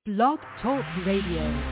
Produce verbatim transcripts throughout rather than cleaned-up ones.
Blog Talk Radio.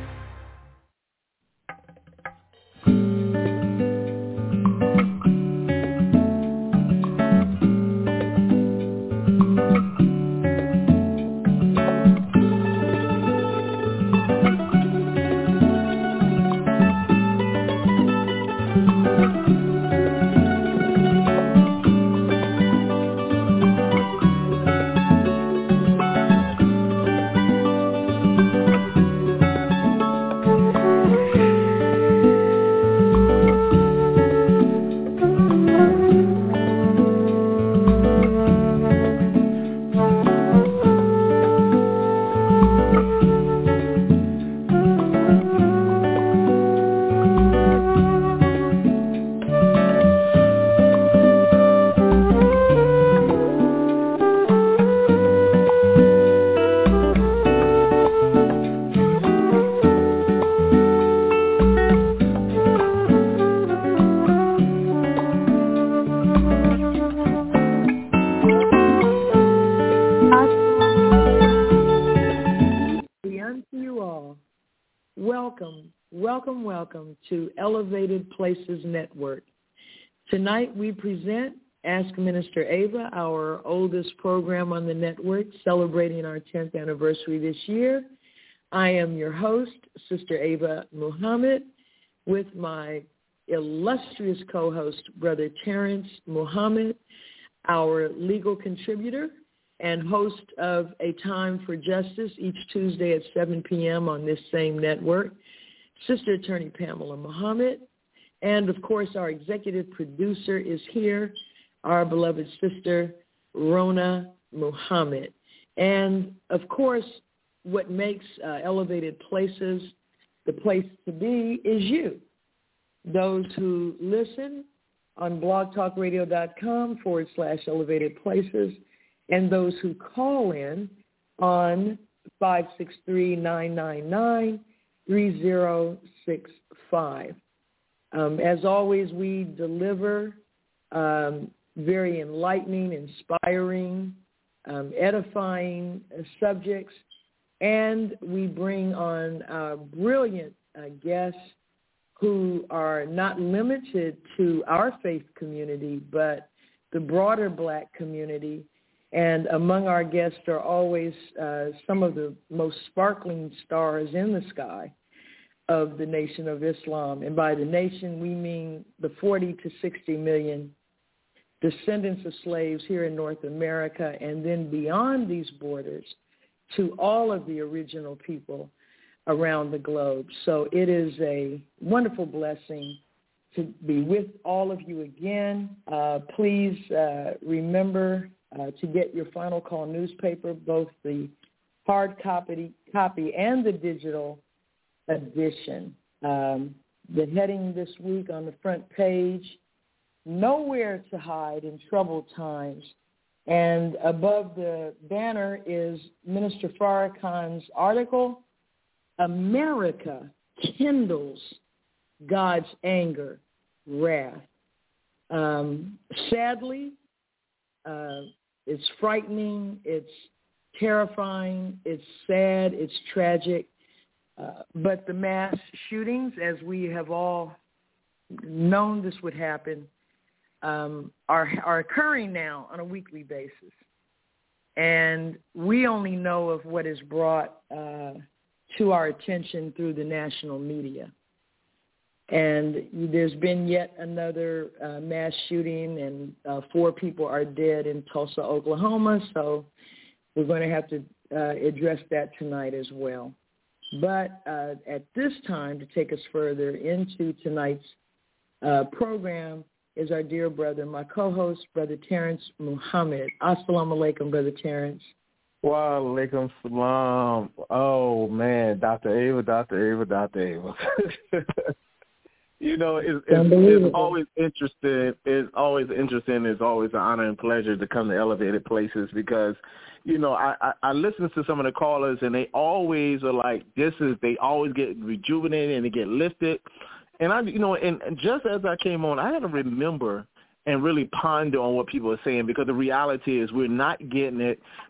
Welcome, welcome to Elevated Places Network. Tonight we present Ask Minister Ava, our oldest program on the network, celebrating our tenth anniversary this year. I am your host, Sister Ava Muhammad, with my illustrious co-host, Brother Terrence Muhammad, our legal contributor and host of A Time for Justice each Tuesday at seven p.m. on this same network, Sister Attorney Pamela Muhammad, and of course our executive producer is here, our beloved sister Rona Muhammad. And of course, what makes uh, Elevated Places the place to be is you, those who listen on blogtalkradio.com forward slash elevated places, and those who call in on five six three, nine nine nine, three zero six five. Um, as always, we deliver um, very enlightening, inspiring, um, edifying uh, subjects, and we bring on uh, brilliant uh, guests who are not limited to our faith community, but the broader Black community. And among our guests are always uh, some of the most sparkling stars in the sky of the Nation of Islam. And by the nation, we mean the forty to sixty million descendants of slaves here in North America, and then beyond these borders to all of the original people around the globe. So it is a wonderful blessing to be with all of you again. Uh, please uh, remember uh, to get your Final Call newspaper, both the hard copy, copy and the digital edition. Um, the heading this week on the front page, Nowhere to Hide in Troubled Times. And above the banner is Minister Farrakhan's article, America Kindles God's Anger, Wrath. Um, sadly, uh, it's frightening, it's terrifying, it's sad, it's tragic. Uh, but the mass shootings, as we have all known this would happen, um, are, are occurring now on a weekly basis. And we only know of what is brought uh, to our attention through the national media. And there's been yet another uh, mass shooting, and uh, four people are dead in Tulsa, Oklahoma. So we're going to have to uh, address that tonight as well. But uh, at this time, to take us further into tonight's uh, program, is our dear brother, my co-host, Brother Terrence Muhammad. Assalamu alaikum, Brother Terrence. Wa alaikum salam. Oh, man, Doctor Ava, Doctor Ava, Doctor Ava. You know, it's, it's, it's always interesting. It's always interesting. It's always an honor and pleasure to come to Elevated Places because, you know, I, I, I listen to some of the callers and they always are like, this is, they always get rejuvenated and they get lifted. And I, you know, and, and just as I came on, I had to remember and really ponder on what people are saying because the reality is we're not getting it like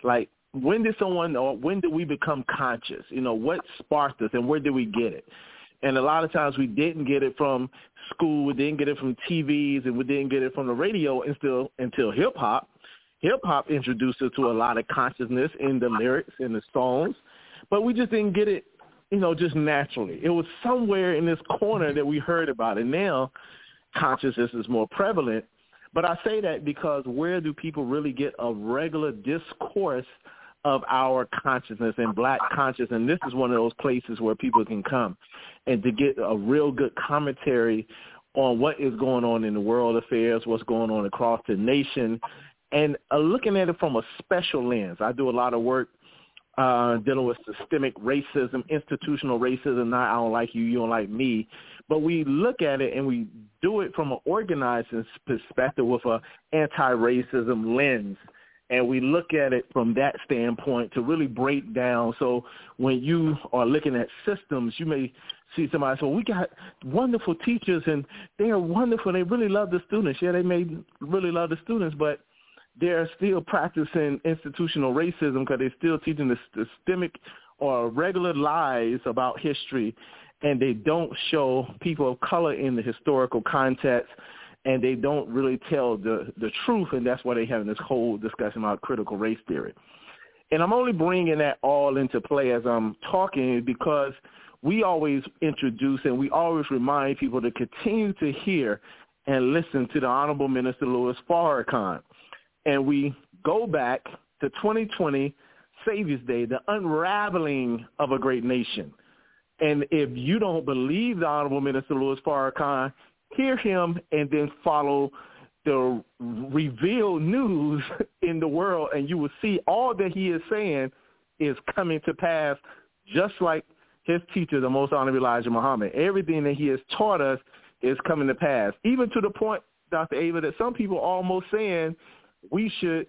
when did someone, or when did we become conscious? You know, what sparked us and where did we get it? And a lot of times we didn't get it from school, we didn't get it from T Vs, and we didn't get it from the radio until, until hip-hop. Hip-hop introduced us to a lot of consciousness in the lyrics, in the songs, but we just didn't get it, you know, just naturally. It was somewhere in this corner that we heard about it. Now consciousness is more prevalent, but I say that because where do people really get a regular discourse of our consciousness and black consciousness? And this is one of those places where people can come and to get a real good commentary on what is going on in the world affairs, what's going on across the nation, and uh, looking at it from a special lens. I do a lot of work uh, dealing with systemic racism, institutional racism, not I don't like you, you don't like me, but we look at it and we do it from an organizing perspective with an anti-racism lens. And we look at it from that standpoint to really break down. So when you are looking at systems, you may see somebody say, well, we got wonderful teachers, and they are wonderful. They really love the students. Yeah, they may really love the students, but they're still practicing institutional racism because they're still teaching the systemic or regular lies about history, and they don't show people of color in the historical context, and they don't really tell the, the truth, and that's why they're having this whole discussion about critical race theory. And I'm only bringing that all into play as I'm talking because we always introduce and we always remind people to continue to hear and listen to the Honorable Minister Louis Farrakhan. And we go back to twenty twenty, Savior's Day, the unraveling of a great nation. And if you don't believe the Honorable Minister Louis Farrakhan, hear him and then follow the revealed news in the world, and you will see all that he is saying is coming to pass, just like his teacher, the Most Honorable Elijah Muhammad. Everything that he has taught us is coming to pass, even to the point, Doctor Ava, that some people are almost saying we should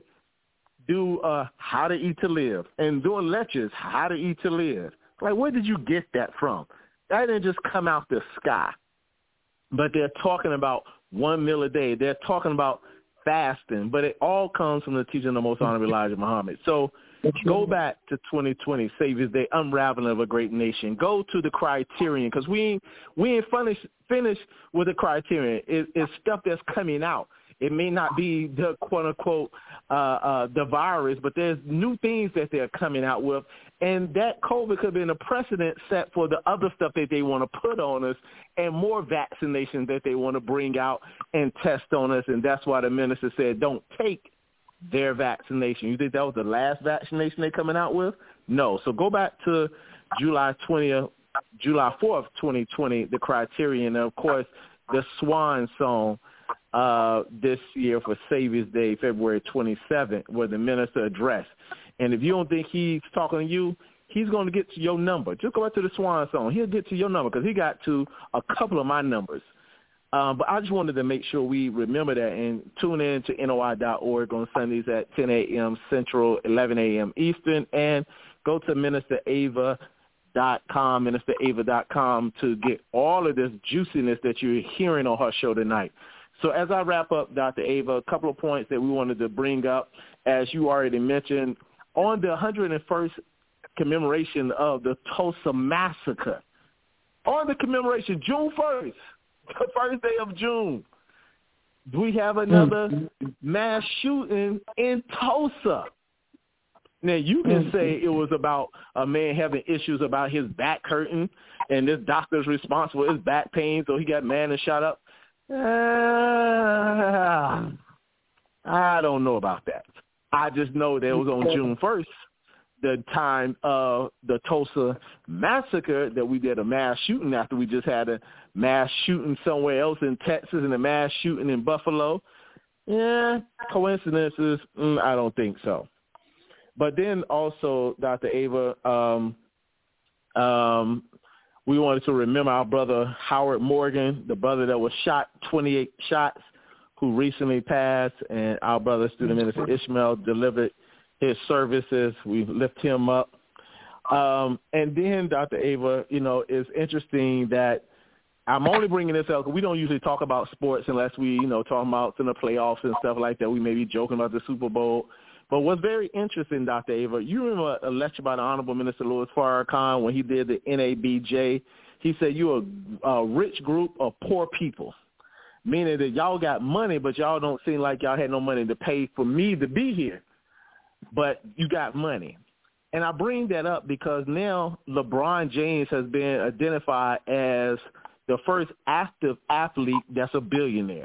do uh, how to eat to live and doing lectures, how to eat to live. Like, where did you get that from? That didn't just come out the sky. But they're talking about one meal a day. They're talking about fasting, but it all comes from the teaching of the Most Honorable Elijah Muhammad. So go back to twenty twenty, Savior's Day, unraveling of a great nation. Go to the criterion, because we ain't, we ain't finished, finished with the criterion. It, it's stuff that's coming out. It may not be the quote-unquote uh, uh, the virus, but there's new things that they're coming out with. And that COVID could have been a precedent set for the other stuff that they want to put on us and more vaccinations that they want to bring out and test on us. And that's why the minister said don't take their vaccination. You think that was the last vaccination they're coming out with? No. So go back to July twentieth, July fourth, twenty twenty, the criterion. And, of course, the Swan song uh, this year for Savior's Day, February twenty-seventh, where the minister addressed. And if you don't think he's talking to you, he's going to get to your number. Just go back to the Swan song. He'll get to your number because he got to a couple of my numbers. Um, but I just wanted to make sure we remember that and tune in to N O I dot org on Sundays at ten a.m. Central, eleven a.m. Eastern, and go to minister ava dot com, minister ava dot com to get all of this juiciness that you're hearing on her show tonight. So as I wrap up, Doctor Ava, a couple of points that we wanted to bring up, as you already mentioned, on the one hundred first commemoration of the Tulsa Massacre, on the commemoration, June first, the first day of June, we have another mm-hmm. mass shooting in Tulsa. Now, you can mm-hmm. say it was about a man having issues about his back hurting, and this doctor's responsible for his back pain, so he got mad and shot up. Uh, I don't know about that. I just know that it was on June first, the time of the Tulsa Massacre, that we did a mass shooting after we just had a mass shooting somewhere else in Texas and a mass shooting in Buffalo. Yeah, coincidences? Mm, I don't think so. But then also, Doctor Ava, um, um, we wanted to remember our brother Howard Morgan, the brother that was shot twenty-eight shots, who recently passed, and our brother, student minister Ishmael, delivered his services. We lift him up. Um, and then, Doctor Ava, you know, it's interesting that I'm only bringing this up because we don't usually talk about sports unless we, you know, talk about in the playoffs and stuff like that. We may be joking about the Super Bowl. But what's very interesting, Doctor Ava, you remember a lecture by the Honorable Minister Louis Farrakhan when he did the N A B J? He said you're a, a rich group of poor people, meaning that y'all got money, but y'all don't seem like y'all had no money to pay for me to be here. But you got money. And I bring that up because now LeBron James has been identified as the first active athlete that's a billionaire.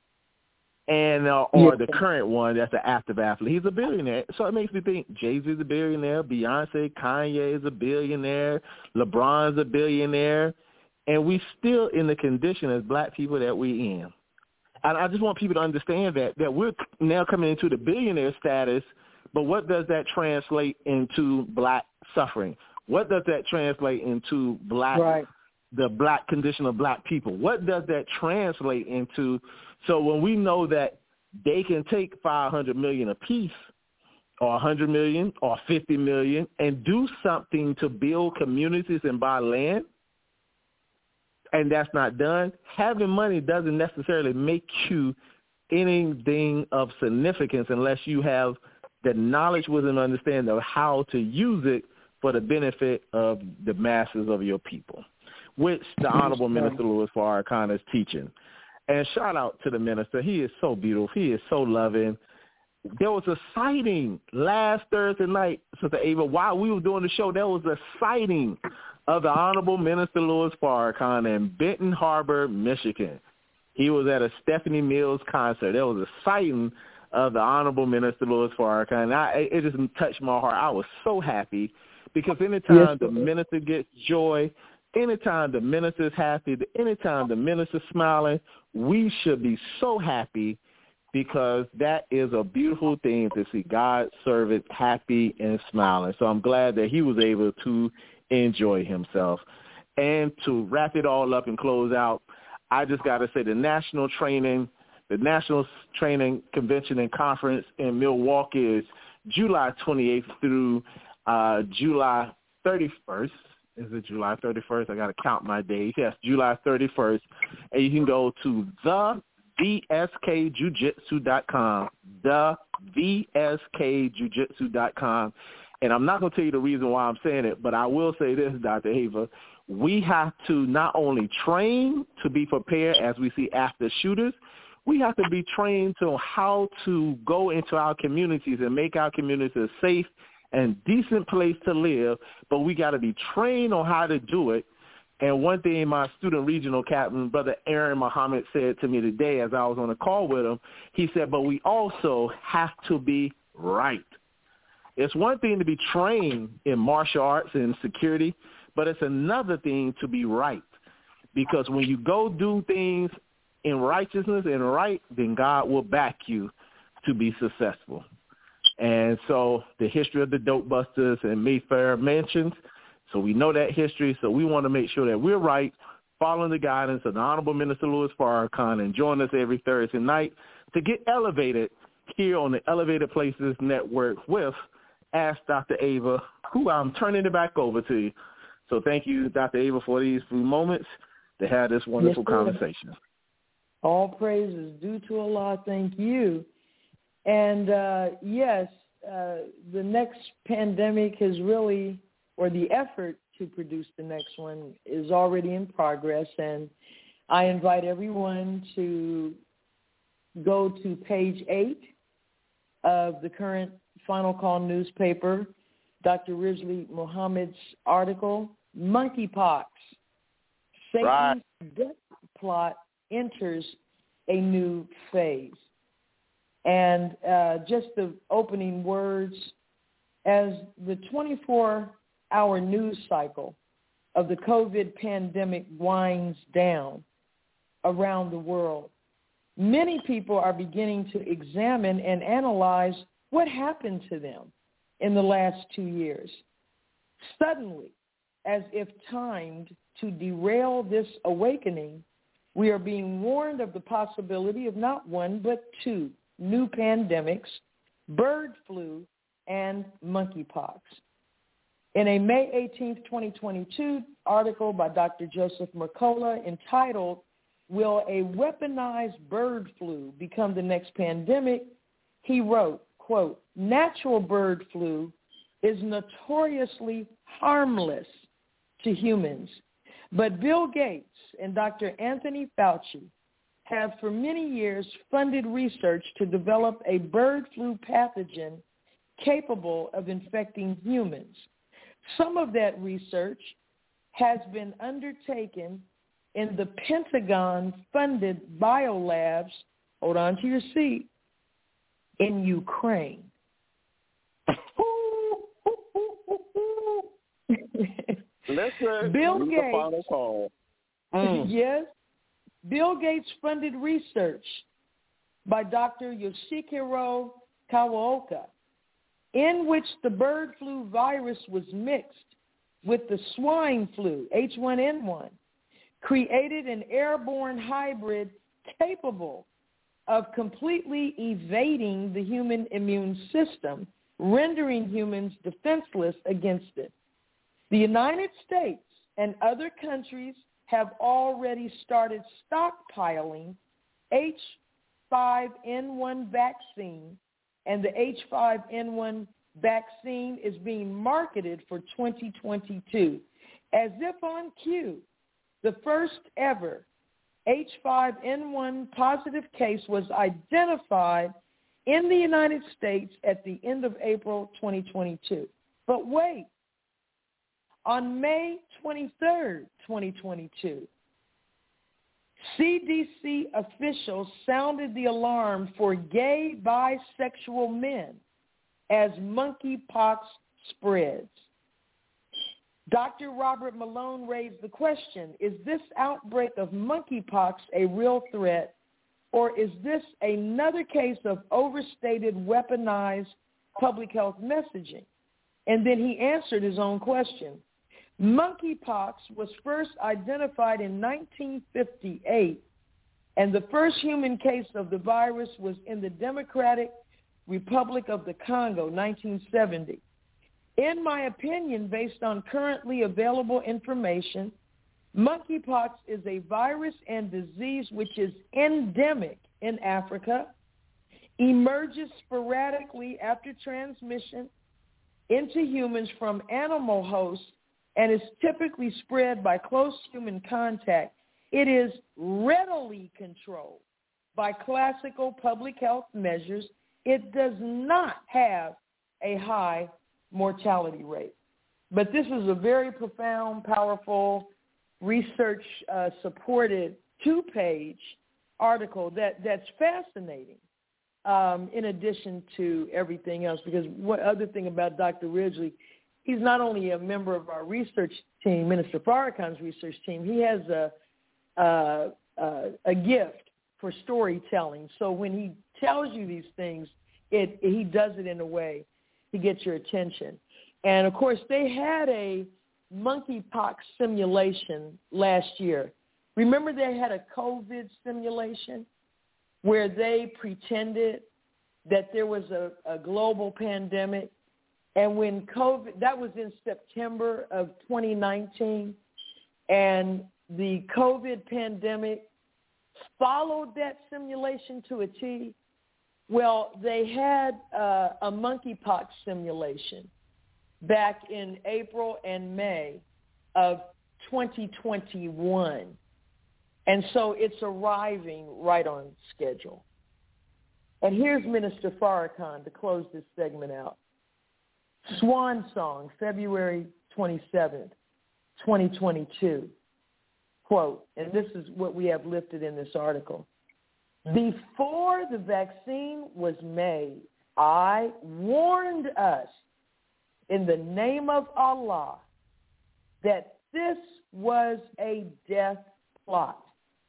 And uh, or the current one that's an active athlete. He's a billionaire. So it makes me think Jay-Z's a billionaire, Beyonce, Kanye is a billionaire, LeBron's a billionaire, and we still in the condition as black people that we in. And I just want people to understand that, that we're now coming into the billionaire status, but what does that translate into black suffering? What does that translate into black, right. the black condition of black people? What does that translate into? So when we know that they can take five hundred million dollars apiece or one hundred million dollars or fifty million dollars and do something to build communities and buy land, and that's not done, having money doesn't necessarily make you anything of significance unless you have the knowledge, wisdom, and understanding of how to use it for the benefit of the masses of your people, which the Honorable Minister Louis Farrakhan is teaching. And shout out to the minister. He is so beautiful. He is so loving. There was a sighting last Thursday night, Sister Ava, while we were doing the show, there was a sighting of the Honorable Minister Louis Farrakhan in Benton Harbor, Michigan. He was at a Stephanie Mills concert. There was a sighting of the Honorable Minister Louis Farrakhan. And I, it just touched my heart. I was so happy because anytime yes, the minister gets joy, anytime the minister is happy, anytime the minister is smiling, we should be so happy because that is a beautiful thing to see God's servant happy and smiling. So I'm glad that he was able to enjoy himself. And to wrap it all up and close out, I just got to say the national training, the National Training Convention and Conference in Milwaukee is July twenty-eighth through uh, July thirty-first. Is it July thirty-first? I got to count my days. Yes, July thirty-first. And you can go to the V S K Jiu Jitsu dot com, the V S K Jiu Jitsu dot com. And I'm not going to tell you the reason why I'm saying it, but I will say this, Doctor Ava. We have to not only train to be prepared as we see after shooters, we have to be trained to how to go into our communities and make our communities a safe and decent place to live, but we got to be trained on how to do it. And one thing my student regional captain, Brother Aaron Muhammad, said to me today as I was on a call with him, he said, but we also have to be right. It's one thing to be trained in martial arts and security, but it's another thing to be right. Because when you go do things in righteousness and right, then God will back you to be successful. And so the history of the Dope Busters and Mayfair Mansions, so we know that history, so we want to make sure that we're right, following the guidance of the Honorable Minister Louis Farrakhan, and join us every Thursday night to get elevated here on the Elevated Places Network with Ask Doctor Ava, who I'm turning it back over to you. So thank you, Doctor Ava, for these few moments to have this wonderful yes, conversation. All praise is due to Allah. Thank you. And, uh, yes, uh, the next pandemic has really, or the effort to produce the next one is already in progress. And I invite everyone to go to page eight of the current Final Call newspaper, Doctor Rizli Muhammad's article, Monkeypox, Satan's right. death plot enters a new phase. And uh, just the opening words, as the twenty-four hour news cycle of the COVID pandemic winds down around the world, many people are beginning to examine and analyze what happened to them in the last two years. Suddenly, as if timed to derail this awakening, we are being warned of the possibility of not one but two new pandemics, bird flu and monkeypox. In a May eighteenth, twenty twenty-two article by Doctor Joseph Mercola entitled, "Will a Weaponized Bird Flu Become the Next Pandemic?" he wrote, quote, natural bird flu is notoriously harmless to humans. But Bill Gates and Doctor Anthony Fauci have for many years funded research to develop a bird flu pathogen capable of infecting humans. Some of that research has been undertaken in the Pentagon-funded biolabs, hold on to your seat, in Ukraine. Listen, Bill Gates, the final call. Mm. Yes, Bill Gates funded research by Doctor Yoshihiro Kawaoka, in which the bird flu virus was mixed with the swine flu, H one N one, created an airborne hybrid capable of completely evading the human immune system, rendering humans defenseless against it. The United States and other countries have already started stockpiling H five N one vaccine, and the H five N one vaccine is being marketed for twenty twenty-two. As if on cue, the first ever H five N one positive case was identified in the United States at the end of April twenty twenty-two. But wait, on May twenty-third, twenty twenty-two, C D C officials sounded the alarm for gay bisexual men as monkeypox spreads. Doctor Robert Malone raised the question, is this outbreak of monkeypox a real threat, or is this another case of overstated, weaponized public health messaging? And then he answered his own question. Monkeypox was first identified in nineteen fifty-eight, and the first human case of the virus was in the Democratic Republic of the Congo, nineteen seventy. In my opinion, based on currently available information, monkeypox is a virus and disease which is endemic in Africa, emerges sporadically after transmission into humans from animal hosts, and is typically spread by close human contact. It is readily controlled by classical public health measures. It does not have a high mortality rate. But this is a very profound, powerful, research-supported uh, two-page article that, that's fascinating, um, in addition to everything else. Because what other thing about Doctor Ridgely, he's not only a member of our research team, Minister Farrakhan's research team, he has a, uh, uh, a gift for storytelling. So when he tells you these things, it, he does it in a way to get your attention. And, of course, they had a monkeypox simulation last year. Remember they had a COVID simulation where they pretended that there was a, a global pandemic. And when COVID, that was in September of twenty nineteen, and the COVID pandemic followed that simulation to a T. Well, they had uh, a monkeypox simulation back in April and May of twenty twenty-one. And so it's arriving right on schedule. And here's Minister Farrakhan to close this segment out. Swan Song, February twenty-seventh, twenty twenty-two. Quote, and this is what we have listed in this article. Before the vaccine was made, I warned us in the name of Allah that this was a death plot.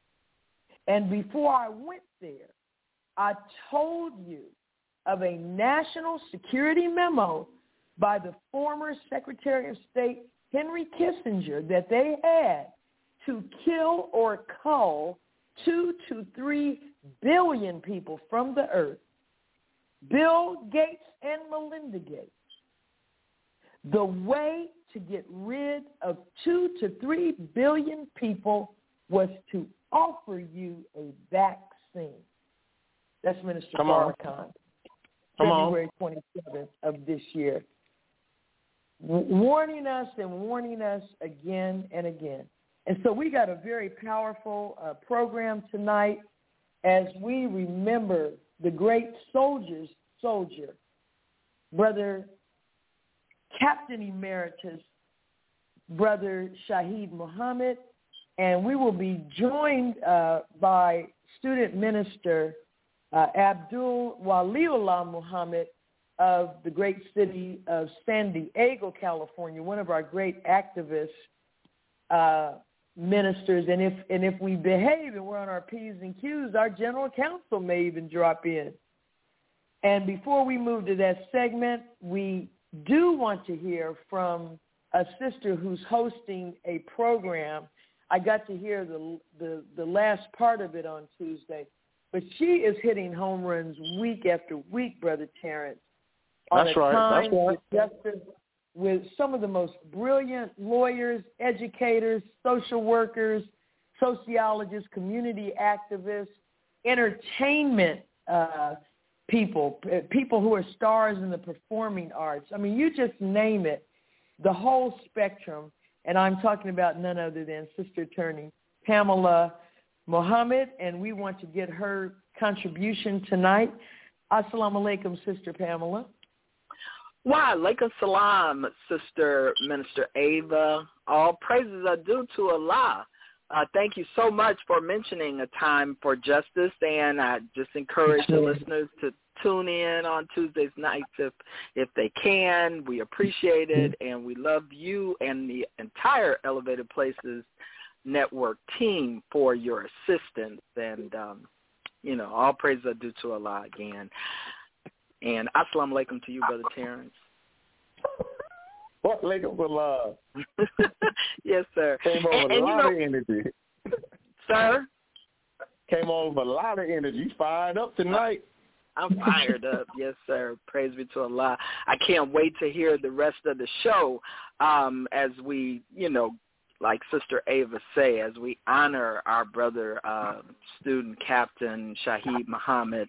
And before I went there, I told you of a national security memo by the former Secretary of State Henry Kissinger that they had to kill or cull two to three billion people from the earth. Bill Gates and Melinda Gates. The way to get rid of two to three billion people was to offer you a vaccine. That's Minister Farrakhan. February twenty-seventh of this year, warning us and warning us again and again. And so we got a very powerful uh, program tonight as we remember the great soldier's soldier, Brother Captain Emeritus, Brother Shaheed Muhammad, and we will be joined uh, by student minister uh, Abdul Waliullah Muhammad of the great city of San Diego, California, one of our great activist uh, ministers. And if and if we behave and we're on our P's and Q's, our general counsel may even drop in. And before we move to that segment, we do want to hear from a sister who's hosting a program. I got to hear the the, the last part of it on Tuesday, but she is hitting home runs week after week, Brother Terrence. On That's a right. time That's right. with justice, with some of the most brilliant lawyers, educators, social workers, sociologists, community activists, entertainment uh, people, people who are stars in the performing arts. I mean, you just name it, the whole spectrum. And I'm talking about none other than Sister Attorney Pamela Muhammad, and we want to get her contribution tonight. Assalamu alaikum, Sister Pamela. Wa alaikum salam, Sister Minister Ava. All praises are due to Allah. Uh, thank you so much for mentioning a time for justice, and I just encourage the listeners to tune in on Tuesdays nights if if they can. We appreciate it, and we love you and the entire Elevated Places Network team for your assistance. And, um, you know, all praises are due to Allah again. And assalamu alaikum to you, Brother Terrence. What alaikum salam. Yes, sir. Came on and, with and, a lot you know, of energy. Sir? Came on with a lot of energy. You fired up tonight. I'm fired up. Yes, sir. Praise be to Allah. I can't wait to hear the rest of the show um, as we, you know, like Sister Ava say, as we honor our brother, uh, student captain Shaheed Muhammad.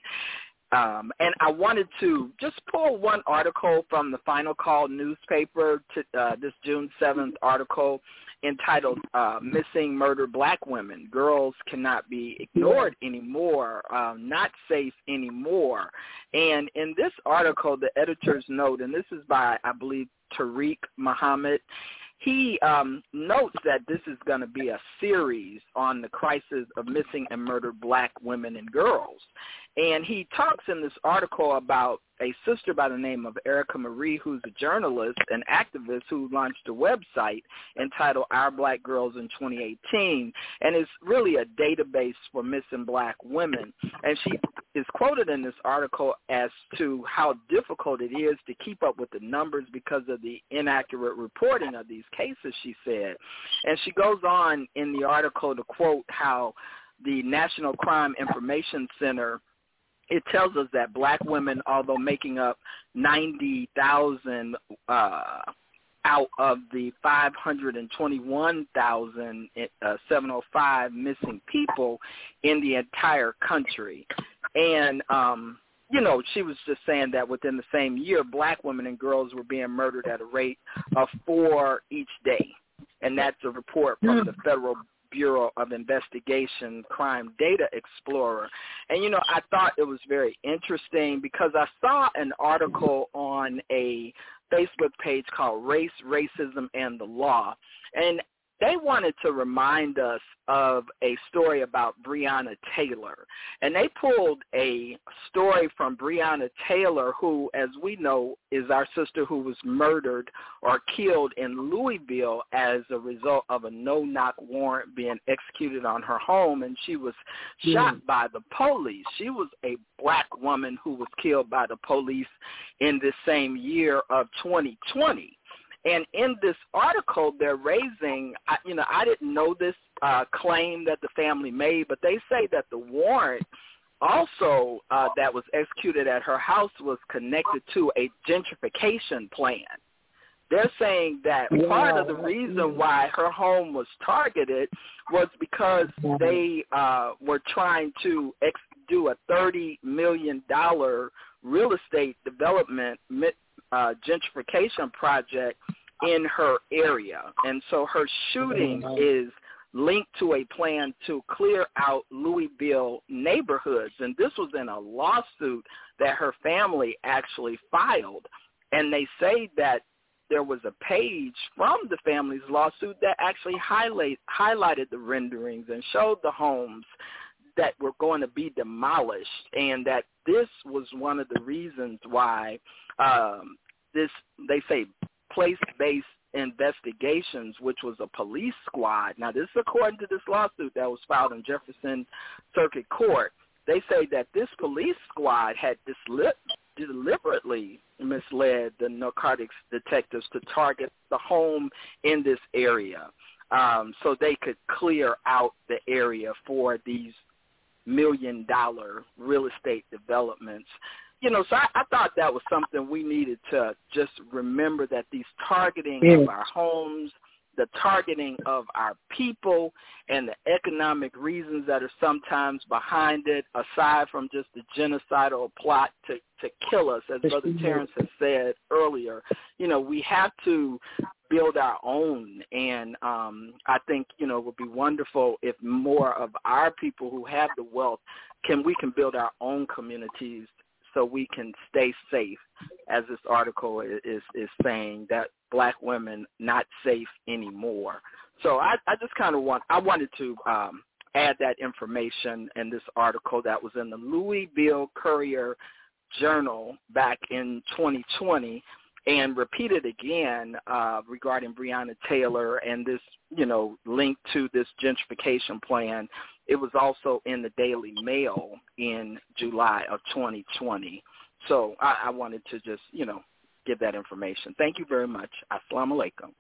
Um, and I wanted to just pull one article from the Final Call newspaper, to, uh, this June seventh article entitled uh, Missing Murdered Black Women. Girls Cannot Be Ignored Anymore, um, Not Safe Anymore. And in this article, the editor's note, and this is by, I believe, Tariq Muhammad, he um, notes that this is going to be a series on the crisis of missing and murdered black women and girls. And he talks in this article about a sister by the name of Erica Marie, who's a journalist and activist who launched a website entitled Our Black Girls in twenty eighteen, and it's really a database for missing black women. And she is quoted in this article as to how difficult it is to keep up with the numbers because of the inaccurate reporting of these cases, she said. And she goes on in the article to quote how the National Crime Information Center, it tells us that black women, although making up ninety thousand uh, out of the five hundred twenty-one thousand seven hundred five missing people in the entire country. And, um, you know, she was just saying that within the same year, black women and girls were being murdered at a rate of four each day. And that's a report from the Federal Bureau of Investigation Crime Data Explorer. And, you know, I thought it was very interesting because I saw an article on a Facebook page called Race, Racism, and the Law. And they wanted to remind us of a story about Breonna Taylor. And they pulled a story from Breonna Taylor, who, as we know, is our sister who was murdered or killed in Louisville as a result of a no-knock warrant being executed on her home, and she was shot mm. by the police. She was a black woman who was killed by the police in this same year of twenty twenty. And in this article, they're raising, you know, I didn't know this uh, claim that the family made, but they say that the warrant also uh, that was executed at her house was connected to a gentrification plan. They're saying that yeah. part of the reason why her home was targeted was because they uh, were trying to ex- do a thirty million dollars real estate development uh, gentrification project in her area. And so her shooting is linked to a plan to clear out Louisville neighborhoods. And this was in a lawsuit that her family actually filed. And they say that there was a page from the family's lawsuit that actually highlight, highlighted the renderings and showed the homes that were going to be demolished, and that this was one of the reasons why um, this, they say, place-based investigations, which was a police squad. Now, this is according to this lawsuit that was filed in Jefferson Circuit Court. They say that this police squad had disli- deliberately misled the narcotics detectives to target the home in this area um, so they could clear out the area for these million-dollar real estate developments. You know, so I, I thought that was something we needed to just remember, that these targeting yeah. of our homes, the targeting of our people, and the economic reasons that are sometimes behind it, aside from just the genocidal plot to, to kill us, as Brother Terrence has said earlier, you know, we have to build our own. And um, I think, you know, it would be wonderful if more of our people who have the wealth can, we can build our own communities so we can stay safe, as this article is, is saying, that black women not safe anymore. So I, I just kind of want, I wanted to um, add that information in this article that was in the Louisville Courier Journal back in twenty twenty, and repeat it again uh, regarding Breonna Taylor and this, you know, link to this gentrification plan. It was also in the Daily Mail in July of twenty twenty. So I, I wanted to just, you know, give that information. Thank you very much. Assalamu alaikum.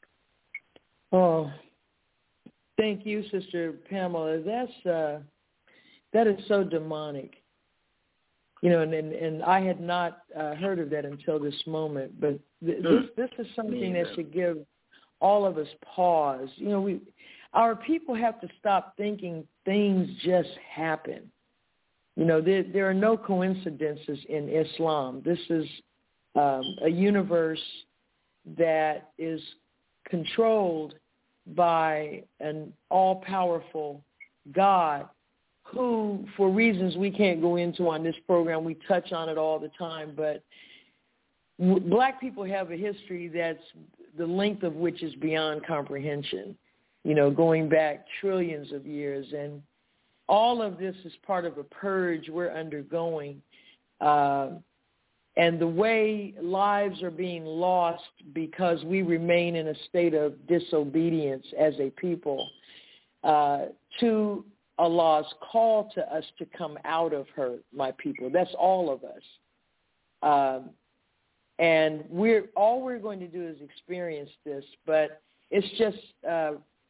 Oh, thank you, Sister Pamela. That's uh, that is so demonic. You know, and, and, and I had not uh, heard of that until this moment. But th- this this is something that should give all of us pause. You know, we our people have to stop thinking things just happen. You know, there there are no coincidences in Islam. This is um, a universe that is controlled by an all-powerful God who, for reasons we can't go into on this program, we touch on it all the time, but w- black people have a history that's the length of which is beyond comprehension, you know, going back trillions of years. And all of this is part of a purge we're undergoing. Uh, and the way lives are being lost because we remain in a state of disobedience as a people uh, to Allah's call to us to come out of her, my people. That's all of us. Um, and we're all we're going to do is experience this, but it's just uh,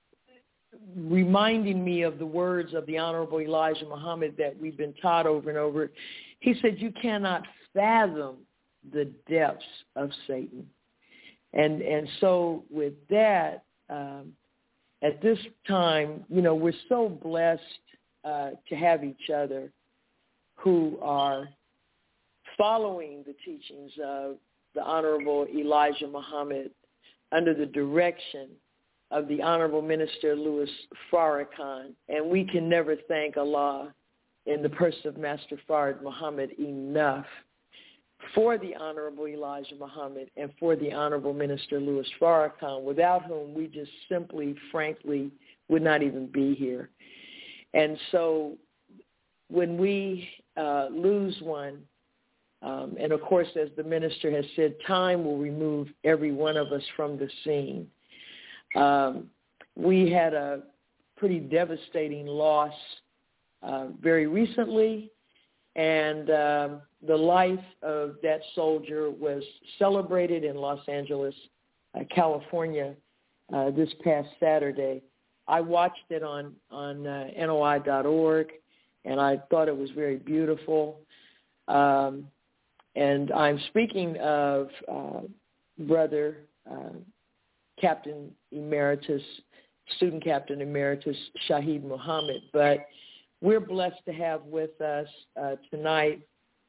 reminding me of the words of the Honorable Elijah Muhammad that we've been taught over and over. He said, you cannot fathom the depths of Satan. And and so with that, um, at this time, you know, we're so blessed uh, to have each other who are following the teachings of the Honorable Elijah Muhammad under the direction of the Honorable Minister Louis Farrakhan. And we can never thank Allah in the person of Master Fard Muhammad enough for the Honorable Elijah Muhammad and for the Honorable Minister Louis Farrakhan, without whom we just simply, frankly, would not even be here. And so when we uh, lose one, um, and of course, as the minister has said, time will remove every one of us from the scene. Um, we had a pretty devastating loss uh, very recently, and um, the life of that soldier was celebrated in Los Angeles, uh, California, uh, this past Saturday. I watched it on, on uh, N O I dot org, and I thought it was very beautiful. Um, and I'm speaking of uh, Brother uh, Captain Emeritus, Student Captain Emeritus Shaheed Muhammad, but we're blessed to have with us uh, tonight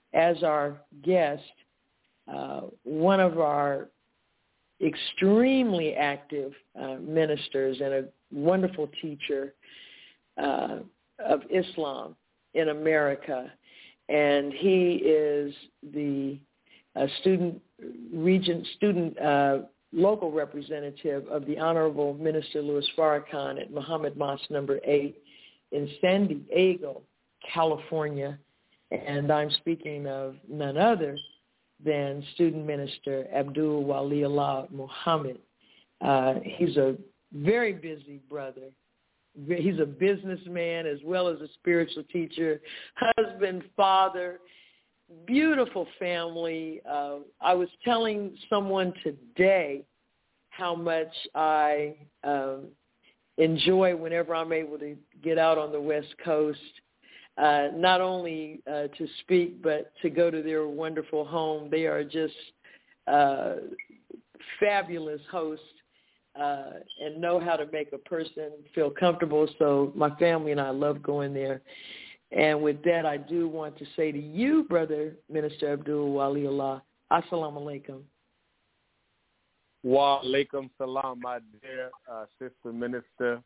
as our guest uh, one of our extremely active uh, ministers and a wonderful teacher uh, of Islam in America. And he is the uh, student regent, student uh, local representative of the Honorable Minister Louis Farrakhan at Muhammad Mosque number eight in San Diego, California. And I'm speaking of none other than student minister Abdul Wali Allah Muhammad. Uh, he's a very busy brother. He's a businessman as well as a spiritual teacher, husband, father, beautiful family. Uh, I was telling someone today how much I um, enjoy whenever I'm able to get out on the West Coast, uh, not only uh, to speak, but to go to their wonderful home. They are just uh, fabulous hosts. Uh, and know how to make a person feel comfortable. So my family and I love going there. And with that, I do want to say to you, Brother Minister Abdul Wali Allah, Assalamu alaikum. Wa alaikum salam, my dear uh, Sister Minister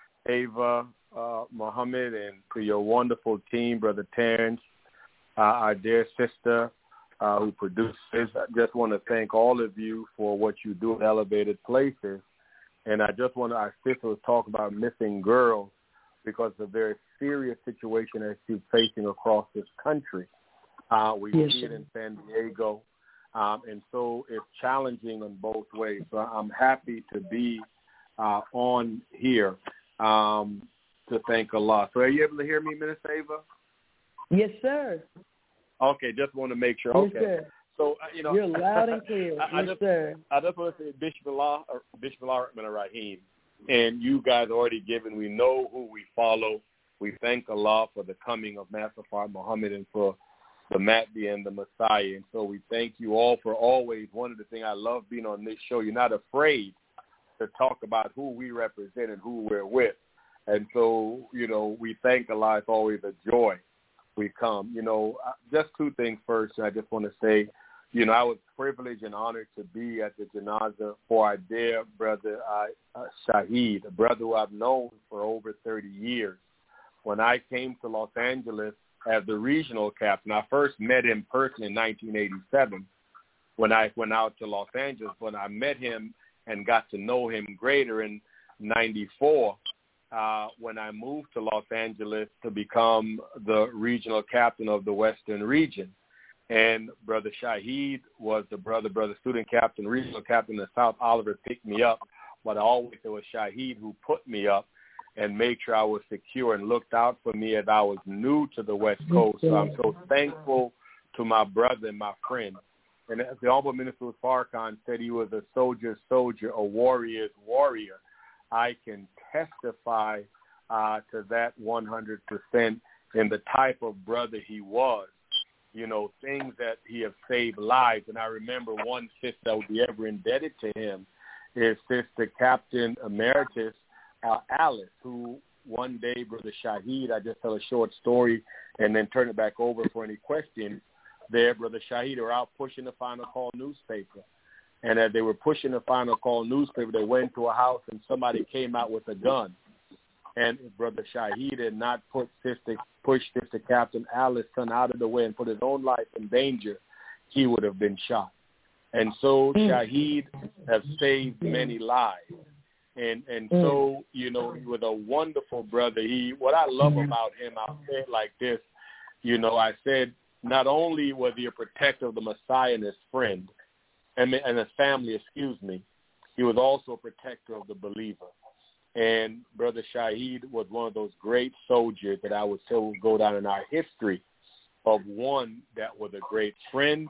Ava uh, Muhammad, and to your wonderful team, Brother Terrence, uh, our dear sister uh, who produces. I just want to thank all of you for what you do at Elevated Places. And I just want to, our sister was talking about missing girls because of a very serious situation that she's facing across this country. Uh, we yes, see it in San Diego, um, and so it's challenging in both ways. So I'm happy to be uh, on here um, to thank Allah. So are you able to hear me, Minister Ava? Yes, sir. Okay, just want to make sure. Yes, okay. Sir. So, uh, you know, you're loud and clear. I, I yes, just, sir. I just want to say Bishop Allah, or Bishop Allah Rahim, and you guys already given. We know who we follow. We thank Allah for the coming of Master Fard Muhammad and for the Mahdi and the Messiah. And so we thank you all for always. One of the things I love being on this show, you're not afraid to talk about who we represent and who we're with. And so, you know, we thank Allah. It's always a joy we come. You know, just two things first. I just want to say, you know, I was privileged and honored to be at the janazah for our dear brother uh, uh, Shaheed, a brother who I've known for over thirty years. When I came to Los Angeles as the regional captain, I first met him personally in nineteen eighty-seven when I went out to Los Angeles. When I met him and got to know him greater in ninety-four, uh, when I moved to Los Angeles to become the regional captain of the Western region. And Brother Shaheed was the brother, brother student captain, regional captain of South. Oliver picked me up, but always it was Shaheed who put me up and made sure I was secure and looked out for me as I was new to the West Coast. So I'm so thankful to my brother and my friend. And as the Honorable Minister Farrakhan said, he was a soldier's soldier, a warrior's warrior. I can testify uh, to that one hundred percent in the type of brother he was. You know, things that he has saved lives. And I remember one sister that would be ever indebted to him is Sister Captain Emeritus uh, Alice, who one day, Brother Shaheed, I just tell a short story and then turn it back over for any questions. There, Brother Shaheed were out pushing the Final Call newspaper. And as they were pushing the Final Call newspaper, they went to a house and somebody came out with a gun. And if Brother Shaheed had not put Sister, pushed Sister Captain Alice's son out of the way and put his own life in danger, he would have been shot. And so Shaheed has saved many lives. And and so, you know, he was a wonderful brother. He what I love about him, I'll say it like this, you know, I said not only was he a protector of the Messiah and his friend, and, and his family, excuse me, he was also a protector of the believer. And Brother Shaheed was one of those great soldiers that I would say will go down in our history of one that was a great friend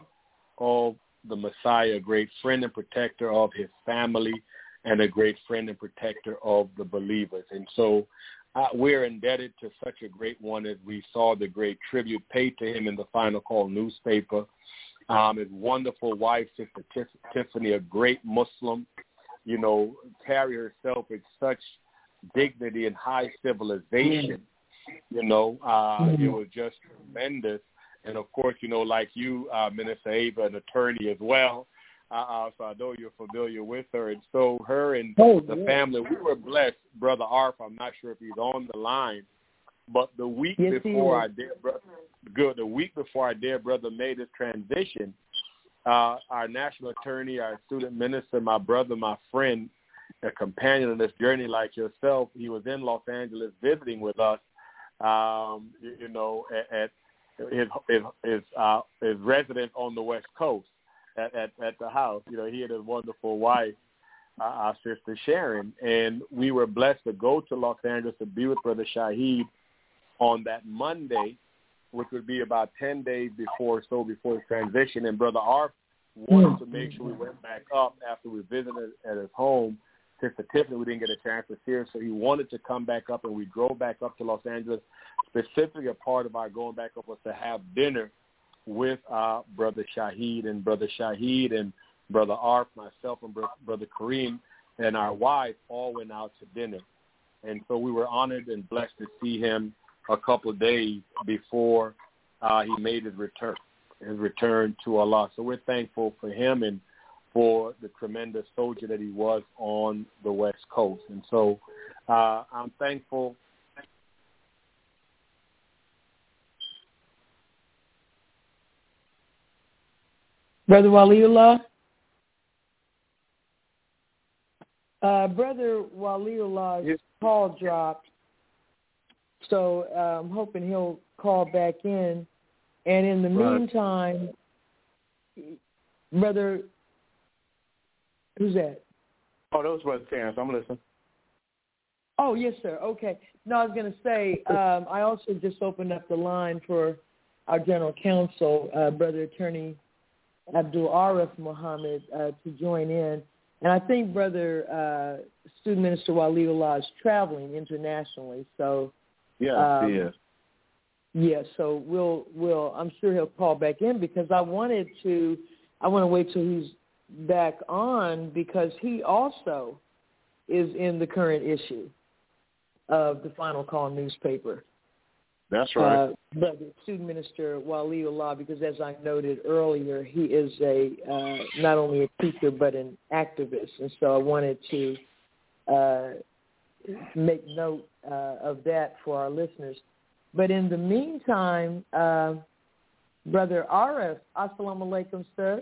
of the Messiah, a great friend and protector of his family, and a great friend and protector of the believers. And so uh, we're indebted to such a great one as we saw the great tribute paid to him in the Final Call newspaper. Um, his wonderful wife, Sister Tiff- Tiffany, a great Muslim, you know, carry herself with such dignity and high civilization. You know, uh, it was just tremendous. And, of course, you know, like you, uh, Minister Ava, an attorney as well, uh, uh, so I know you're familiar with her. And so her and oh, the yeah. family, we were blessed. Brother Arf, I'm not sure if he's on the line, but the week yes, before our dear brother, good, the week before our dear brother made his transition, uh, our national attorney, our student minister, my brother, my friend, a companion on this journey like yourself, he was in Los Angeles visiting with us, um, you, you know, at, at his his his, uh, his residence on the West Coast at, at, at the house. You know, he and his wonderful wife, uh, our sister Sharon, and we were blessed to go to Los Angeles to be with Brother Shaheed on that Monday, which would be about ten days before, so before his transition. And Brother Arf wanted to make sure we went back up after we visited at his home. Since the Tiffany, we didn't get a chance to see her, so he wanted to come back up, and we drove back up to Los Angeles. Specifically, a part of our going back up was to have dinner with uh, Brother Shaheed, and Brother Shaheed and Brother Arf, myself, and Bro- Brother Kareem, and our wife all went out to dinner. And so we were honored and blessed to see him a couple of days before uh, he made his return, his return to Allah. So we're thankful for him and for the tremendous soldier that he was on the West Coast. And so uh, I'm thankful. Brother Waliullah? Uh, Brother Waliullah's yes. call dropped, so uh, I'm hoping he'll call back in. And in the right. meantime, Brother... Who's that? Oh, that was Brother Terrence. I'm listening. Oh, yes, sir. Okay. No, I was going to say, um, I also just opened up the line for our General Counsel, uh, Brother Attorney Abdul Arif Muhammad, uh, to join in. And I think Brother uh, Student Minister Waliullah is traveling internationally. So, yes, um, he is. Yeah, so we'll, we'll, I'm sure he'll call back in because I wanted to, I want to wait till he's back on because he also is in the current issue of the Final Call newspaper. That's right. Uh, but the Student Minister Waliullah, because as I noted earlier, he is a uh, not only a teacher but an activist, and so I wanted to uh, make note uh, of that for our listeners. But in the meantime, uh, Brother Arif, assalamu alaikum, sir.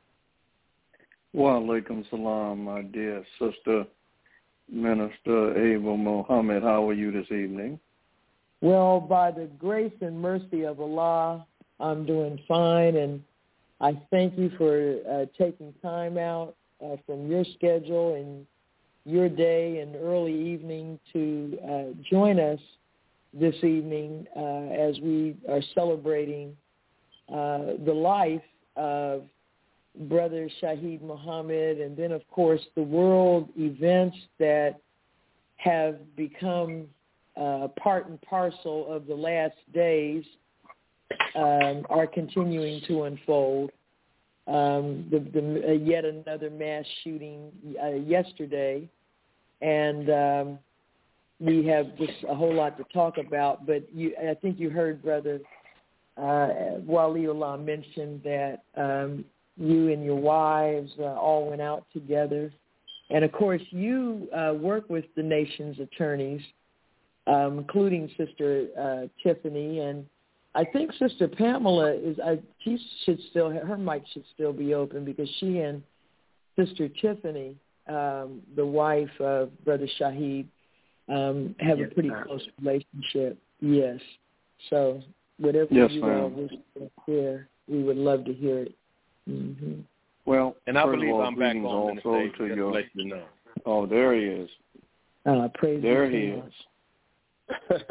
Wa alaikum salam, my dear sister, Minister Ava Muhammad. How are you this evening? Well, by the grace and mercy of Allah, I'm doing fine, and I thank you for uh, taking time out uh, from your schedule and your day and early evening to uh, join us this evening uh, as we are celebrating uh, the life of Brother Shaheed Muhammad, and then, of course, the world events that have become uh, part and parcel of the last days um, are continuing to unfold. Um, the, the, uh, yet another mass shooting uh, yesterday, and um, we have just a whole lot to talk about. But you, I think you heard Brother uh, Waliullah mention that um, you and your wives uh, all went out together. And, of course, you uh, work with the nation's attorneys, um, including Sister uh, Tiffany. And I think Sister Pamela, is. Uh, she should still, her mic should still be open because she and Sister Tiffany, um, the wife of Brother Shaheed, um, have yes, a pretty ma'am. close relationship. Yes. So whatever yes, you ma'am. all wish to hear, we would love to hear it. Mm-hmm. Well, and I first believe of all, I'm back on also to your, to let you know. Oh, there he is. Uh, praise there he God. is.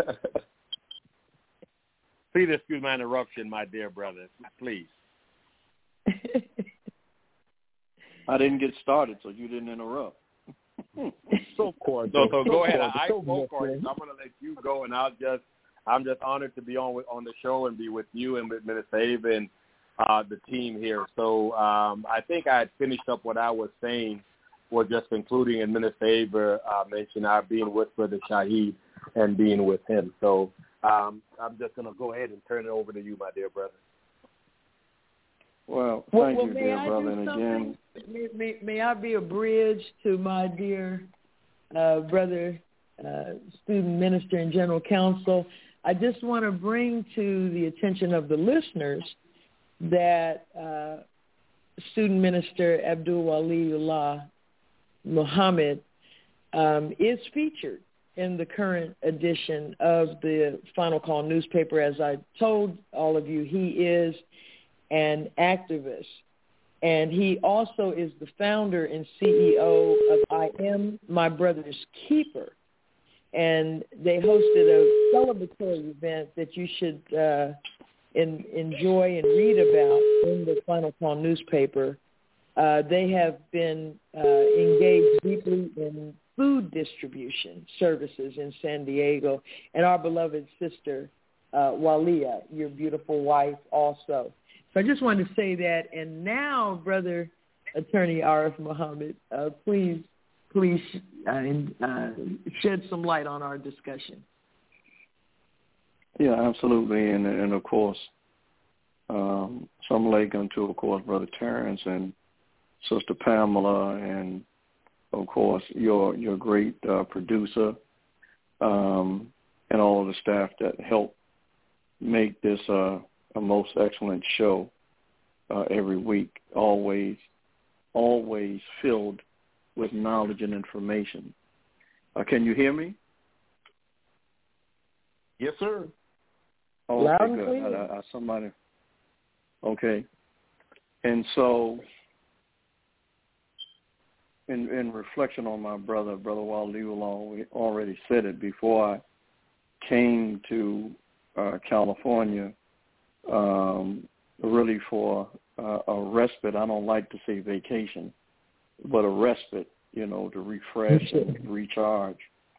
Please excuse my interruption, my dear brother. Please. I didn't get started, so you didn't interrupt. so cordial. So, so so go ahead. Cordial. I so spoke on it. I'm going to let you go, and I'll just, I'm just honored to be on with, on the show and be with you and with Minister Ava and uh, the team here. So um, I think I had finished up what I was saying, was just concluding, and Minister Ava uh, mentioned our being with Brother Shaheed and being with him. So um, I'm just going to go ahead and turn it over to you, my dear brother. Well, well, thank well, you, may dear I brother. do And something? again, May, may, may I be a bridge to my dear uh, brother, uh, student minister and general counsel? I just want to bring to the attention of the listeners that uh, student minister Abdul Waliullah Muhammad um, is featured in the current edition of the Final Call newspaper. As I told all of you, he is an activist, and he also is the founder and C E O of I Am My Brother's Keeper, and they hosted a celebratory event that you should uh, in, enjoy and read about in the Final Call newspaper. Uh, they have been uh, engaged deeply in food distribution services in San Diego, and our beloved sister, uh, Walia, your beautiful wife, also. So I just wanted to say that. And now, Brother Attorney Arif Muhammad, uh, please, please uh, uh, shed some light on our discussion. yeah, absolutely. And, and of course, um, some alaikum to, of course, Brother Terrence and Sister Pamela, and of course your your great uh, producer, um, and all of the staff that help make this uh, a most excellent show uh, every week. Always, always filled with knowledge and information. Uh, can you hear me? Yes, sir. Oh, Loud okay, and good. clear. I, I, somebody. Okay, and so. In, in reflection on my brother, Brother Waliullah, we already said it before I came to uh, California, um, really for uh, a respite. I don't like to say vacation, but a respite, you know, to refresh and recharge.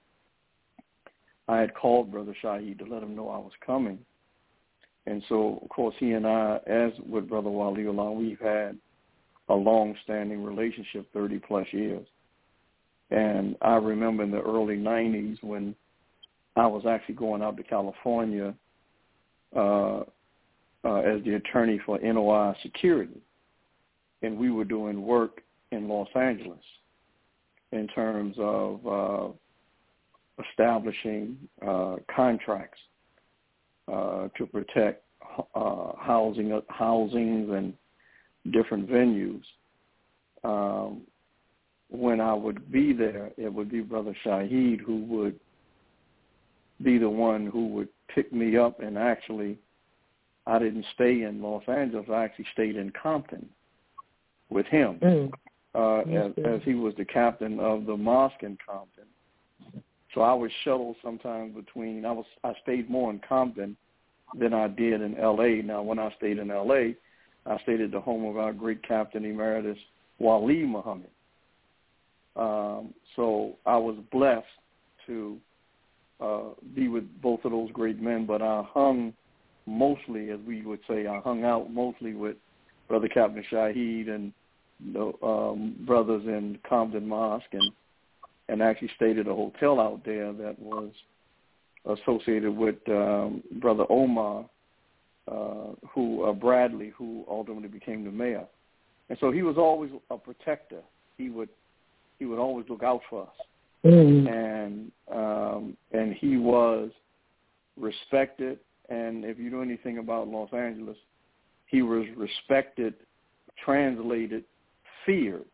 I had called Brother Shaheed to let him know I was coming. And so, of course, he and I, as with Brother Waliullah, we've had a long-standing relationship, thirty-plus years. And I remember in the early nineties when I was actually going out to California uh, uh, as the attorney for N O I Security, and we were doing work in Los Angeles in terms of uh, establishing uh, contracts uh, to protect uh, housing, housings and different venues. Um, when I would be there, it would be Brother Shaheed who would be the one who would pick me up. And actually, I didn't stay in Los Angeles. I actually stayed in Compton with him, mm. uh, as, as he was the captain of the mosque in Compton. So I was shuttled sometimes between, I was I stayed more in Compton than I did in L A. Now, when I stayed in L A, I stayed at the home of our great Captain Emeritus, Wali Muhammad. Um, so I was blessed to uh, be with both of those great men, but I hung mostly, as we would say, I hung out mostly with Brother Captain Shaheed and the um, brothers in Compton Mosque, and, and actually stayed at a hotel out there that was associated with um, Brother Omar, Uh, who uh, Bradley, who ultimately became the mayor, and so he was always a protector. He would he would always look out for us, mm. and um, and he was respected. And if you know anything about Los Angeles, he was respected, translated, feared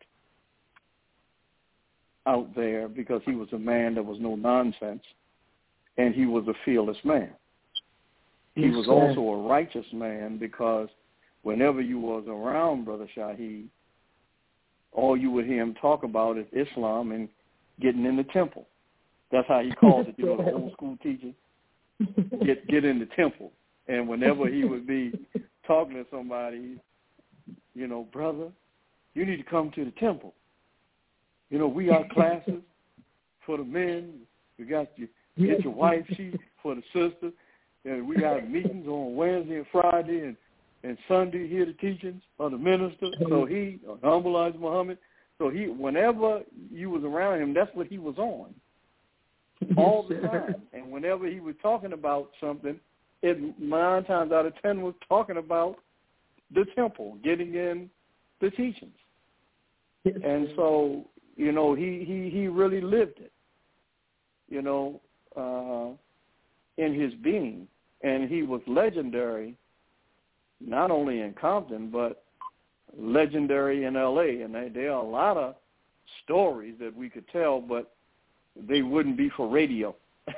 out there because he was a man that was no nonsense, and he was a fearless man. He was also a righteous man because whenever you was around Brother Shaheed, all you would hear him talk about is Islam and getting in the temple. That's how he called it, you know, the old school teaching, get get in the temple. And whenever he would be talking to somebody, you know, brother, you need to come to the temple. You know, we got classes for the men. We got you get your wife sheet for the sister. And we got meetings on Wednesday and Friday and, and Sunday, hear the teachings of the minister. So he, humble Elijah Muhammad, so he, whenever you was around him, that's what he was on all the time. And whenever he was talking about something, it nine times out of ten was talking about the temple, getting in the teachings. Yes. And so, you know, he, he, he really lived it, you know, uh, in his being. And he was legendary, not only in Compton, but legendary in L A. And they, there are a lot of stories that we could tell, but they wouldn't be for radio.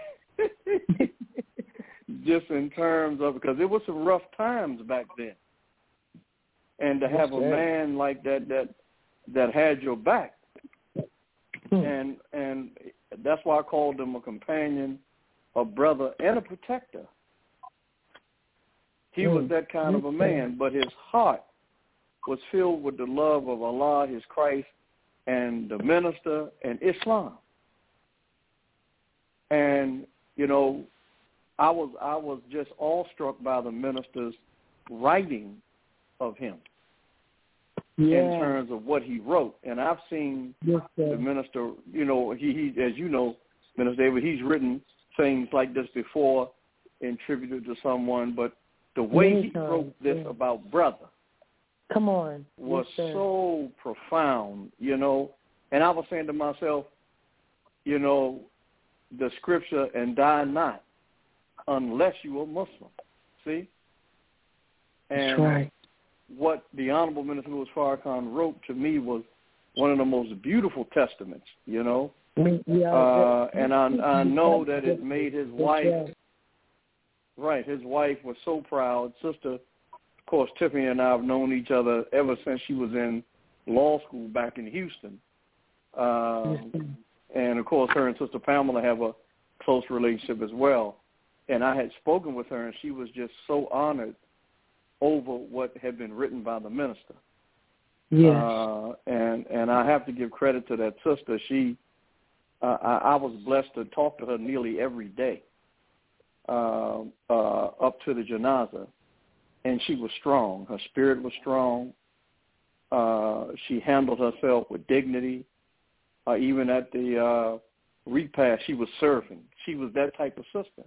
Just in terms of, because it was some rough times back then. And to have a man like that that that had your back. Hmm. And and that's why I called him a companion, a brother, and a protector. He hmm. was that kind of a man, but his heart was filled with the love of Allah, his Christ, and the minister, and Islam. And, you know, I was I was just awestruck by the minister's writing of him. Yeah. In terms of what he wrote. And I've seen yes, the minister, you know, he, he, as you know, Minister David, he's written things like this before in tribute to someone, but the way Many he times, wrote this yeah. about brother Come on. was yes, so profound, you know. And I was saying to myself, you know, the scripture, and die not unless you are Muslim. See? And That's right. What the Honorable Minister Louis Farrakhan wrote to me was one of the most beautiful testaments, you know. Yeah, uh, and I, I know that it made his wife, right, his wife was so proud. Sister, of course, Tiffany and I have known each other ever since she was in law school back in Houston. Um, and, of course, her and Sister Pamela have a close relationship as well. And I had spoken with her, and she was just so honored over what had been written by the minister. Yes. Uh, and, and I have to give credit to that sister. She, uh, I, I was blessed to talk to her nearly every day uh, uh, up to the janazah. And she was strong. Her spirit was strong. Uh, she handled herself with dignity. Uh, even at the uh, repast, she was serving. She was that type of sister.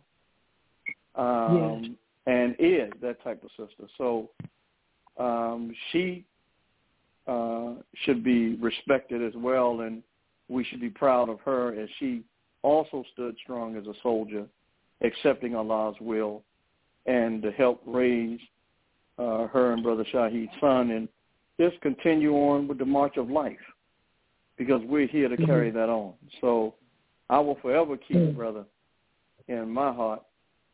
Um, yes. And is that type of sister. So um, she uh, should be respected as well, and we should be proud of her as she also stood strong as a soldier, accepting Allah's will, and to help raise uh, her and Brother Shahid's son, and just continue on with the march of life, because we're here to mm-hmm. carry that on. So I will forever keep mm-hmm. Brother in my heart.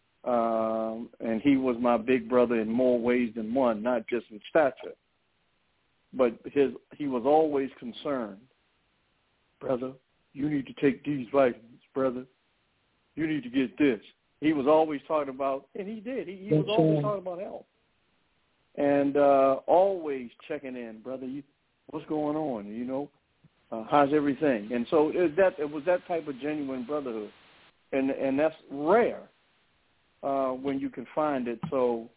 Um, and he was my big brother in more ways than one, not just in stature. But his he was always concerned. Brother, you need to take these vitamins, brother. You need to get this. He was always talking about, and he did. He, he was always talking about health. And uh, always checking in, brother, you, what's going on, you know? Uh, how's everything? And so it, that, it was that type of genuine brotherhood. And, and that's rare. Uh, when you can find it. So,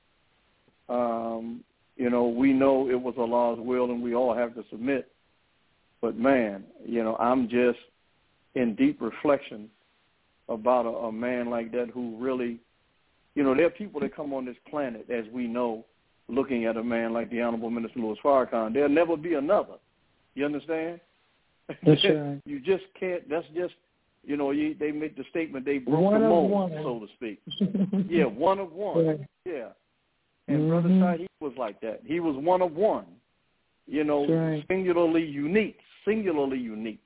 um, you know, we know it was Allah's will and we all have to submit. But, man, you know, I'm just in deep reflection about a, a man like that who really, you know, there are people that come on this planet, as we know, looking at a man like the Honorable Minister Louis Farrakhan. There'll never be another. You understand? That's right. You just can't, that's just, you know, you, they make the statement they broke one the mold, one. so to speak. Yeah, one of one. Right. Yeah. And mm-hmm. Brother Shahid was like that. He was one of one. You know, right. singularly unique, singularly unique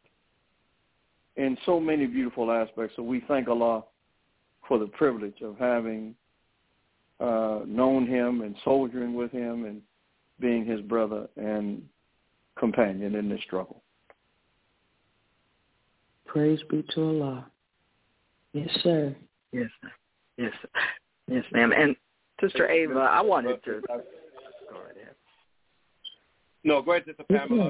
in so many beautiful aspects. So we thank Allah for the privilege of having uh, known him and soldiering with him and being his brother and companion in this struggle. Praise be to Allah. Yes, sir. Yes, sir. Yes, sir. Yes, ma'am. And Sister Ava, I wanted to go ahead. No, go ahead, Sister Pamela.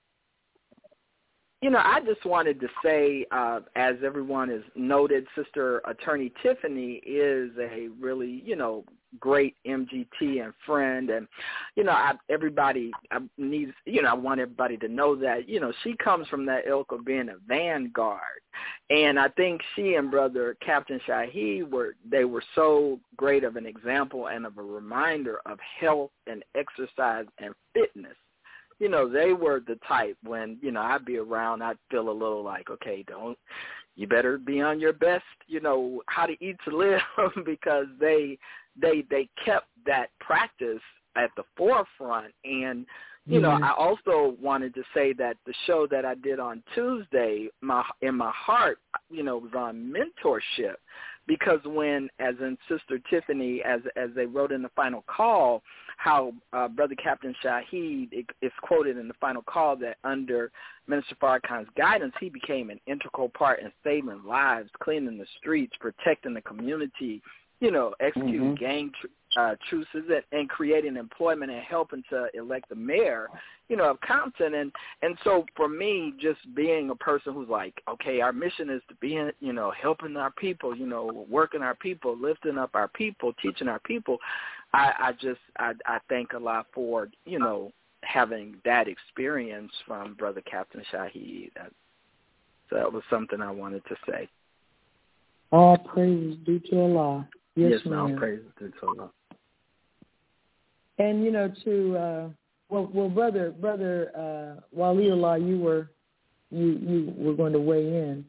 You know, I just wanted to say, uh, as everyone has noted, Sister Attorney Tiffany is a really, you know, great M G T and friend. And, you know, I, everybody I needs, you know, I want everybody to know that, you know, she comes from that ilk of being a vanguard. And I think she and Brother Captain Shaheed were, they were so great of an example and of a reminder of health and exercise and fitness. You know, they were the type when, you know, I'd be around, I'd feel a little like, okay, don't, you better be on your best, you know, how to eat to live, because they, they, they kept that practice at the forefront. And, you mm-hmm. know, I also wanted to say that the show that I did on Tuesday, my, in my heart, you know, was on mentorship, because when, as in Sister Tiffany, as as they wrote in the final call, how uh, Brother Captain Shaheed, it, it's quoted in the final call that under Minister Farrakhan's guidance, he became an integral part in saving lives, cleaning the streets, protecting the community, you know, executing mm-hmm. gang tr- uh, truces, and, and creating employment and helping to elect the mayor, you know, of Compton. And, and so for me, just being a person who's like, okay, our mission is to be, in, you know, helping our people, you know, working our people, lifting up our people, teaching our people, I, I just, I, I thank Allah for, you know, having that experience from Brother Captain Shaheed. So that was something I wanted to say. All praise due to Allah. Yes, yes ma'am. All praise due to Allah. And, you know, to, uh, well, well, brother, brother uh, Waliullah, you were, you, you were going to weigh in.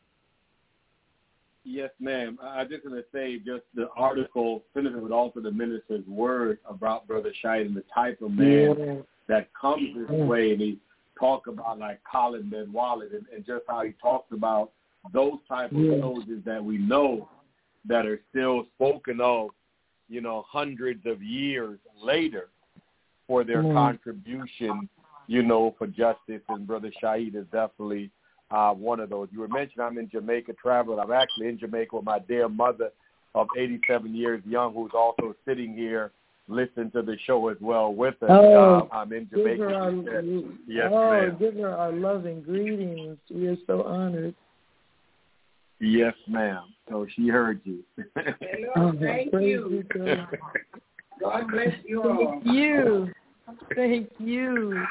Yes, ma'am. I just want to say just the article, Senator, but also the minister's word about Brother Shaheed and the type of man yeah. that comes this yeah. way. And he talked about like Colin Ben Wallet and, and just how he talks about those type of yeah. soldiers that we know that are still spoken of, you know, hundreds of years later for their yeah. contribution, you know, for justice. And Brother Shaheed is definitely uh, one of those. You were mentioning I'm in Jamaica traveling. I'm actually in Jamaica with my dear mother of eighty-seven years young, who's also sitting here listening to the show as well with us. Oh, um, I'm in Jamaica. Our, yes, oh, ma'am. give her our love and greetings. We are so honored. Yes, ma'am. So she heard you. Hello, thank you. God bless you all. Thank you. Thank you.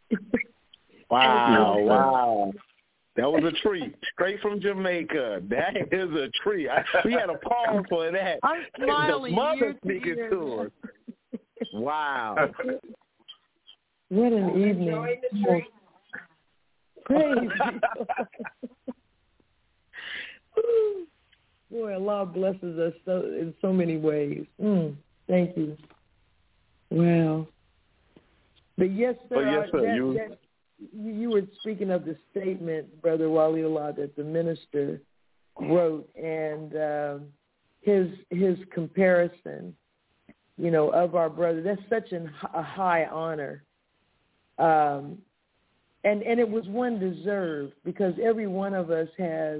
Wow, wow. That was a treat. Straight from Jamaica. That is a treat. I, we had a pause for that. I'm smiling. The mother speaking to us. Wow. What an evening. Praise Boy, Allah blesses us so in so many ways. Mm, thank you. Wow. But yes, sir. Oh, yes, sir. That, you... that, you were speaking of the statement, Brother Waliullah, that the minister wrote, and um, his his comparison, you know, of our brother. That's such an, a high honor. Um, and and it was one deserved, because every one of us has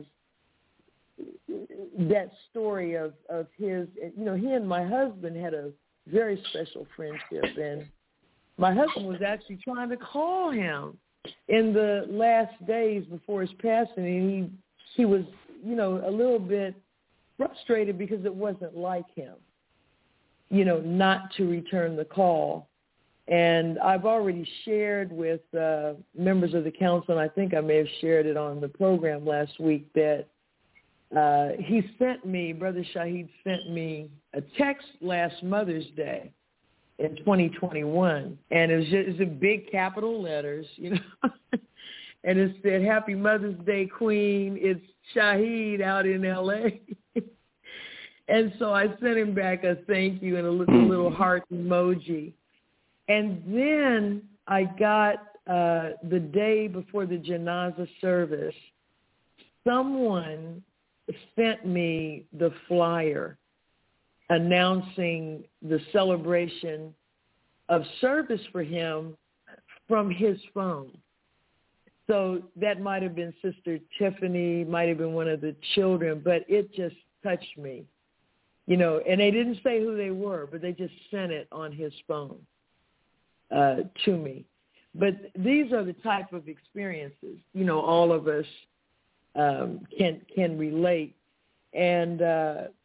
that story of, of his, you know, he and my husband had a very special friendship, and my husband was actually trying to call him in the last days before his passing, and he, he was, you know, a little bit frustrated because it wasn't like him, you know, not to return the call. And I've already shared with uh, members of the council, and I think I may have shared it on the program last week, that Uh, he sent me, Brother Shaheed sent me a text last Mother's Day in twenty twenty-one, and it was just it was in big capital letters, you know, and it said, "Happy Mother's Day, Queen. It's Shaheed out in L A" And so I sent him back a thank you and a little, a little heart emoji. And then I got uh, the day before the Janazah service, someone sent me the flyer announcing the celebration of service for him from his phone. So that might have been Sister Tiffany, might have been one of the children, but it just touched me, you know, and they didn't say who they were, but they just sent it on his phone uh, to me. But these are the type of experiences, you know, all of us Um, can can relate. And uh,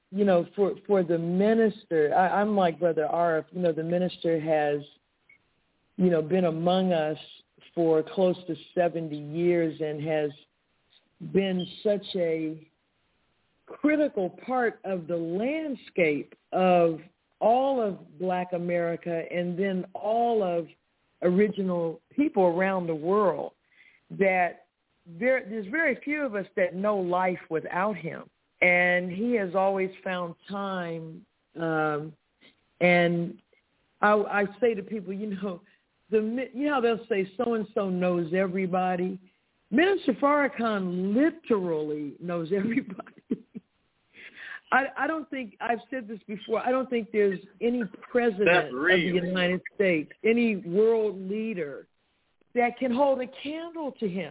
you know, for, for the minister, I, I'm like Brother Arif, you know, the minister has, you know, been among us for close to seventy years and has been such a critical part of the landscape of all of Black America and then all of original people around the world, that there, there's very few of us that know life without him. And he has always found time. Um, and I, I say to people, you know, the you know how they'll say so-and-so knows everybody? Minister Farrakhan literally knows everybody. I, I don't think, I've said this before, I don't think there's any president of the United States, any world leader that can hold a candle to him,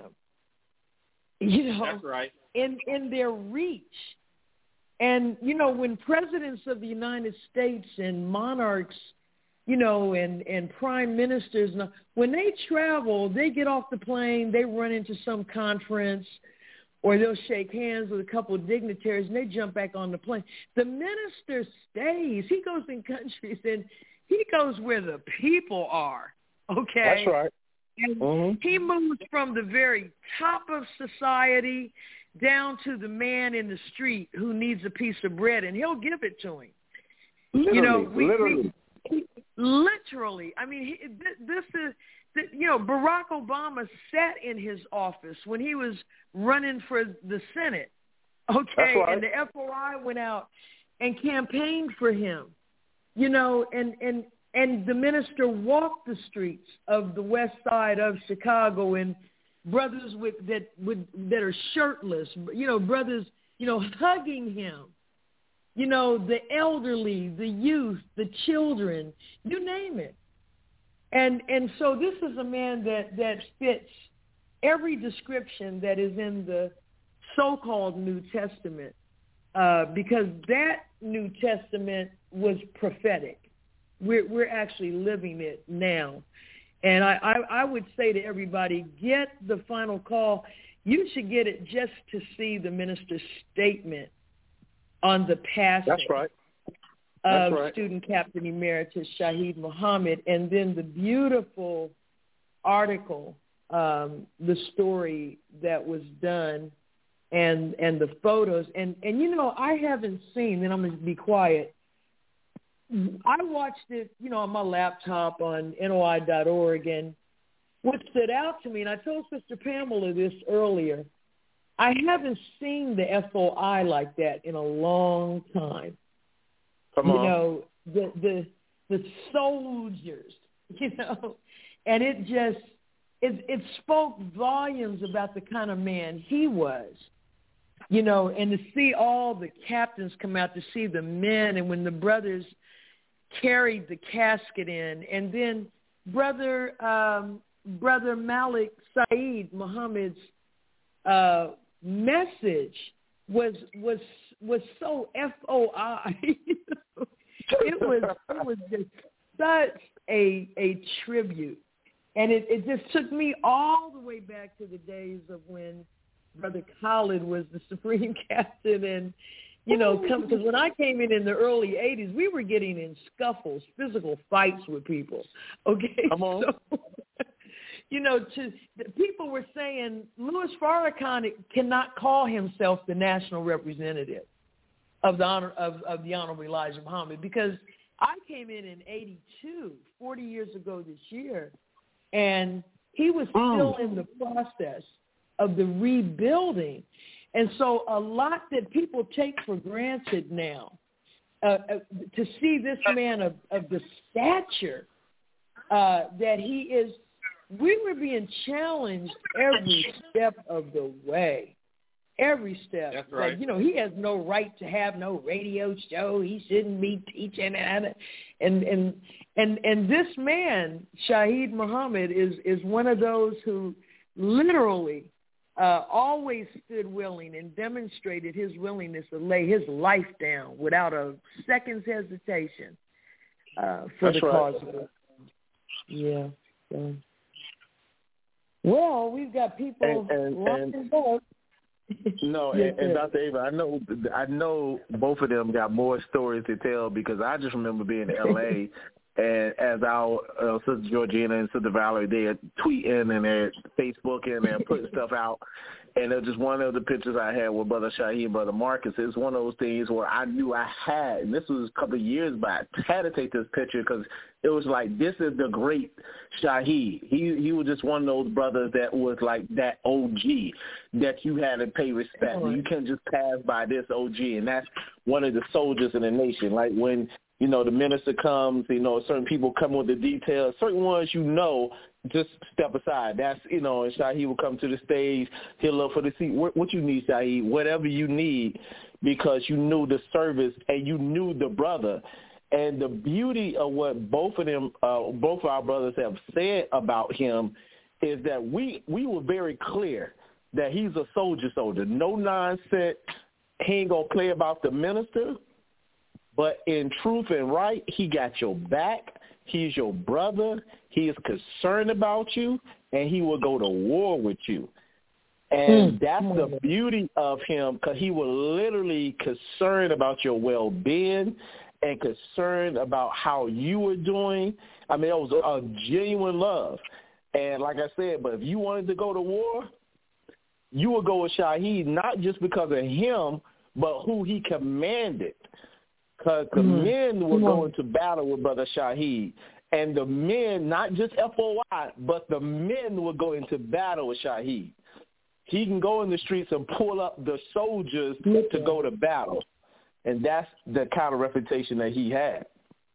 you know, That's right. in, in their reach. And, you know, when presidents of the United States and monarchs, you know, and, and prime ministers, when they travel, they get off the plane, they run into some conference, or they'll shake hands with a couple of dignitaries, and they jump back on the plane. The minister stays. He goes in countries, and he goes where the people are, okay? That's right. And mm-hmm. he moves from the very top of society down to the man in the street who needs a piece of bread, and he'll give it to him. Literally, you know, we, literally. We, literally. I mean, he, this is... You know, Barack Obama sat in his office when he was running for the Senate, okay? Right. And the F O I went out and campaigned for him, you know, and, and, and the minister walked the streets of the west side of Chicago, and brothers with that with, that are shirtless, you know, brothers, you know, hugging him, you know, the elderly, the youth, the children, you name it. And and so this is a man that, that fits every description that is in the so-called New Testament, uh, because that New Testament was prophetic. We're we're actually living it now. And I, I, I would say to everybody, get the final call. You should get it just to see the minister's statement on the passing. That's right. Of right. Student Captain Emeritus Shaheed Muhammad, and then the beautiful article, um, the story that was done, and and the photos. And, and, you know, I haven't seen, and I'm going to be quiet, I watched it, you know, on my laptop on N O I dot org, and what stood out to me, and I told Sister Pamela this earlier, I haven't seen the F O I like that in a long time. Come you on. know, the, the the soldiers, you know, and it just, it, it spoke volumes about the kind of man he was, you know, and to see all the captains come out to see the men, and when the brothers carried the casket in, and then brother um, brother Malik Saeed Muhammad's uh, message was was was so F O I. It was it was just such a a tribute, and it, it just took me all the way back to the days of when Brother Khalid was the Supreme Captain, and you know, because when I came in in the early eighties, we were getting in scuffles, physical fights with people. Okay, come on. So, you know, to people were saying Louis Farrakhan cannot call himself the national representative of the honor of, of the Honorable Elijah Muhammad, because I came in in eighty-two, forty years ago this year, and he was still in the process of the rebuilding. And so a lot that people take for granted now, uh, uh, to see this man of, of the stature uh, that he is, we were being challenged every step of the way. Every step. That's right. Like, you know, he has no right to have no radio show. He shouldn't be teaching. And and and and, and this man, Shaheed Muhammad, is, is one of those who literally uh, always stood willing and demonstrated his willingness to lay his life down without a second's hesitation uh, for That's the right. cause of it. Yeah. So. Well, we've got people and, and, lined and, up. No, yes, and, and Doctor Ava, I know, I know both of them got more stories to tell because I just remember being in L A and as our uh, Sister Georgina and Sister Valerie, they're tweeting and they're Facebooking and they're putting stuff out. And it was just one of the pictures I had with Brother Shaheed and Brother Marcus. It's one of those things where I knew I had, and this was a couple of years back, I had to take this picture because it was like, this is the great Shaheed. He he was just one of those brothers that was like that O G that you had to pay respect. You can't just pass by this O G, and that's one of the soldiers in the nation. Like when, you know, the minister comes, you know, certain people come with the details, certain ones you know, just step aside. That's, you know, and Shaheed will come to the stage. He'll look for the seat. What, what you need, Shaheed? Whatever you need, because you knew the service and you knew the brother. And the beauty of what both of them, uh, both of our brothers have said about him is that we, we were very clear that he's a soldier soldier. No nonsense. He ain't going to play about the minister. But in truth and right, he got your back. He's your brother. He is concerned about you, and he will go to war with you. And mm. that's the beauty of him, because he was literally concerned about your well-being and concerned about how you were doing. I mean, it was a genuine love. And like I said, but if you wanted to go to war, you would go with Shaheed, not just because of him, but who he commanded. Because the mm-hmm. men were going to battle with Brother Shaheed. And the men, not just F O I, but the men were going to battle with Shaheed. He can go in the streets and pull up the soldiers to go to battle. And that's the kind of reputation that he had.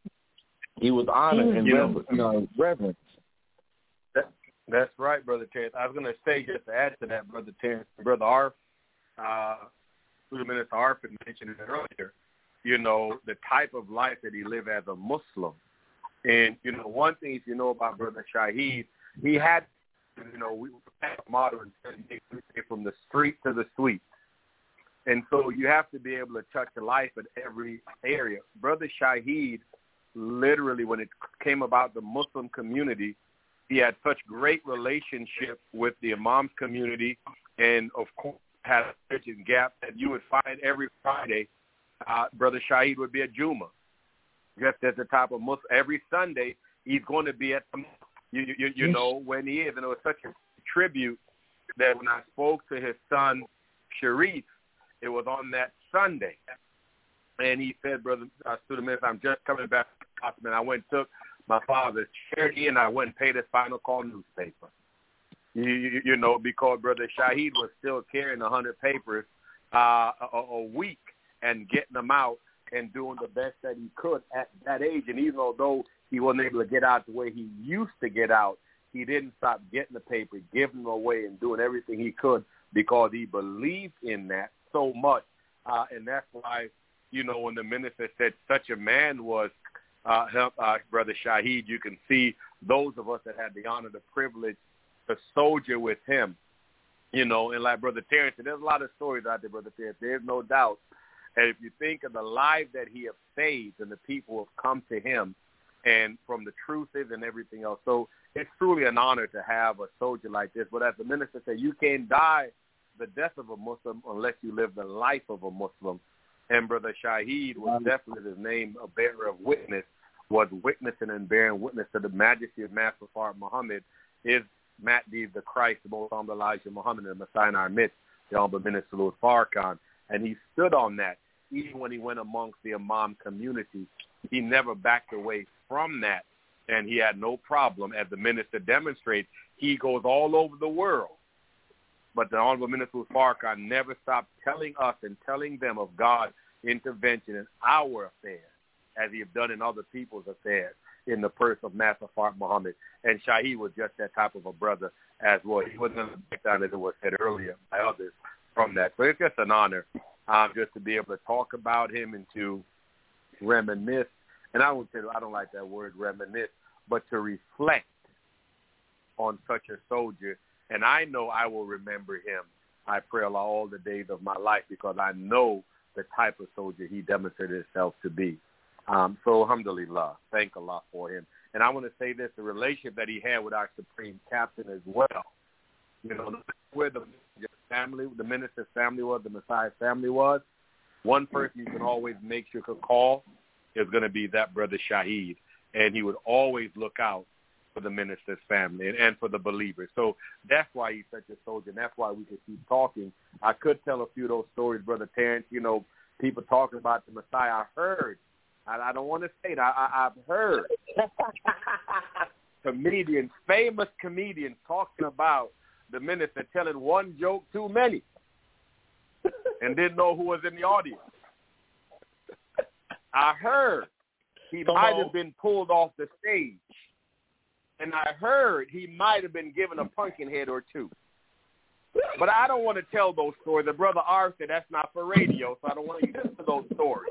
He was honored mm-hmm. and you rever- know, uh, reverence. That, that's right, Brother Terrence. I was going to say, just to add to that, Brother Terrence, Brother Arf, uh, two minutes Arf had mentioned it earlier, you know, the type of life that he lived as a Muslim. And, you know, one thing, if you know about Brother Shaheed, he had, you know, we had a motto and said from the street to the suite. And so you have to be able to touch life in every area. Brother Shaheed, literally, when it came about the Muslim community, he had such great relationship with the Imams community and, of course, had a bridging gap that you would find every Friday uh, Brother Shaheed would be at Juma. Just at the top of Muslim. Every Sunday, he's going to be at the you, you, you know, when he is. And it was such a tribute that when I spoke to his son, Sharif, it was on that Sunday. And he said, Brother uh, Student Minister, I'm just coming back from the hospital. I went and took my father's charity, and I went and paid his final call newspaper. You, you, you know, because Brother Shaheed was still carrying one hundred papers uh, a, a week and getting them out and doing the best that he could at that age. And even although he wasn't able to get out the way he used to get out, he didn't stop getting the paper, giving them away, and doing everything he could because he believed in that so much. Uh, and that's why, you know, when the minister said such a man was uh, help, uh, Brother Shaheed, you can see those of us that had the honor, the privilege to soldier with him, you know, and like Brother Terrence, and there's a lot of stories out there, Brother Terrence, there's no doubt. And if you think of the lives that he has saved and the people who have come to him and from the truths and everything else. So it's truly an honor to have a soldier like this. But as the minister said, you can't die the death of a Muslim unless you live the life of a Muslim. And Brother Shaheed was definitely his name, a bearer of witness, was witnessing and bearing witness to the majesty of Master Fard Muhammad, is Mahdi the Christ, the most humble Elijah Muhammad, and the Messiah in our midst, the humble Minister Louis Farrakhan. And he stood on that. Even when he went amongst the Imam community, he never backed away from that. And he had no problem, as the minister demonstrates, he goes all over the world. But the Honorable Minister Louis Farrakhan never stopped telling us and telling them of God's intervention in our affairs, as he had done in other people's affairs, in the person of Master Fard Muhammad. And Shaheed was just that type of a brother as well. He wasn't back down, as it was said earlier by others, from that. So it's just an honor um, just to be able to talk about him and to reminisce. And I would say, I don't like that word reminisce, but to reflect on such a soldier. And I know I will remember him, I pray Allah, all the days of my life, because I know the type of soldier he demonstrated himself to be. Um, so, alhamdulillah, thank Allah for him. And I want to say this, the relationship that he had with our Supreme Captain as well. You know, where the just family, the minister's family was, the Messiah's family was, one person you can always make sure to call is going to be that brother Shahid, and he would always look out for the minister's family and, and for the believers. So that's why he's such a soldier, and that's why we could keep talking. I could tell a few of those stories, Brother Terrence, you know, people talking about the Messiah. I heard, I, I don't want to say it, I, I, I've heard comedians, famous comedians talking about the minister telling one joke too many and didn't know who was in the audience. I heard he Come might on. have been pulled off the stage, and I heard he might have been given a pumpkin head or two. But I don't want to tell those stories. The brother R said that's not for radio, so I don't want to listen to those stories.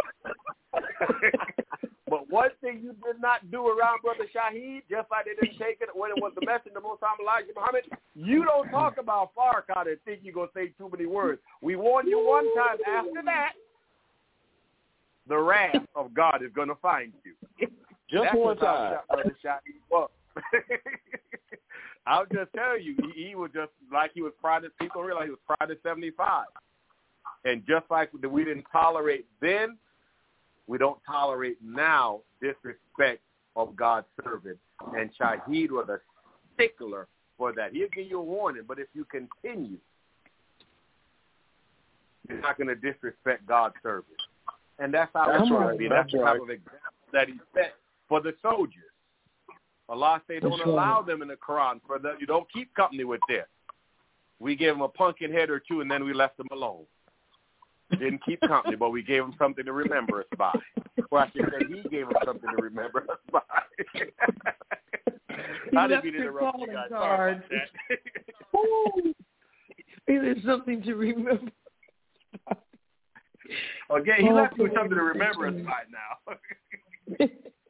But one thing you did not do around Brother Shahid, just like they didn't take it when it was the message of Most High Elijah Muhammad, you don't talk about Farrakhan and think you're going to say too many words. We warned you one time. After that, the wrath of God is going to find you. Just That's one what time. Brother Shahid was. I'll just tell you, he, he was just like he was proud of people realize he was proud of seventy-five. And just like we didn't tolerate then, we don't tolerate now disrespect of God's servant. And Shahid was a stickler for that. He'll give you a warning, but if you continue, you're not going to disrespect God's servant. And that's how That's it's going right. to be. That's That's the type right. of example that he set for the soldiers. Allah said, don't That's allow right. them in the Quran. For the, you don't keep company with them. We gave them a pumpkin head or two, and then we left them alone. Didn't keep company, but we gave them something to remember us by. Well, I said he gave them something to remember us by. I didn't mean to interrupt you guys. Sorry about that. There's something to remember. Okay, he left me with something to remember us by now.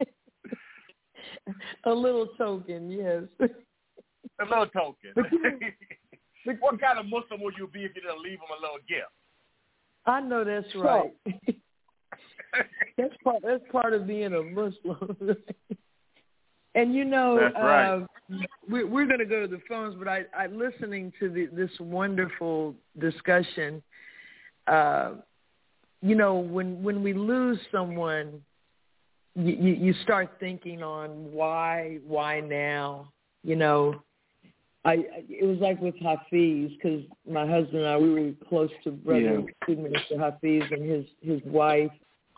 A little token, yes. A little token. But, but, what kind of Muslim would you be if you didn't leave him a little gift? I know that's right. that's part. That's part of being a Muslim. And you know, That's right. uh, we're, we're going to go to the phones, but I, I listening to the, this wonderful discussion. Uh, you know, when when we lose someone, you, you, you start thinking on why, why now? You know, I it was like with Hafiz, because my husband and I, we were close to Brother Yeah. Student Minister Hafiz and his his wife,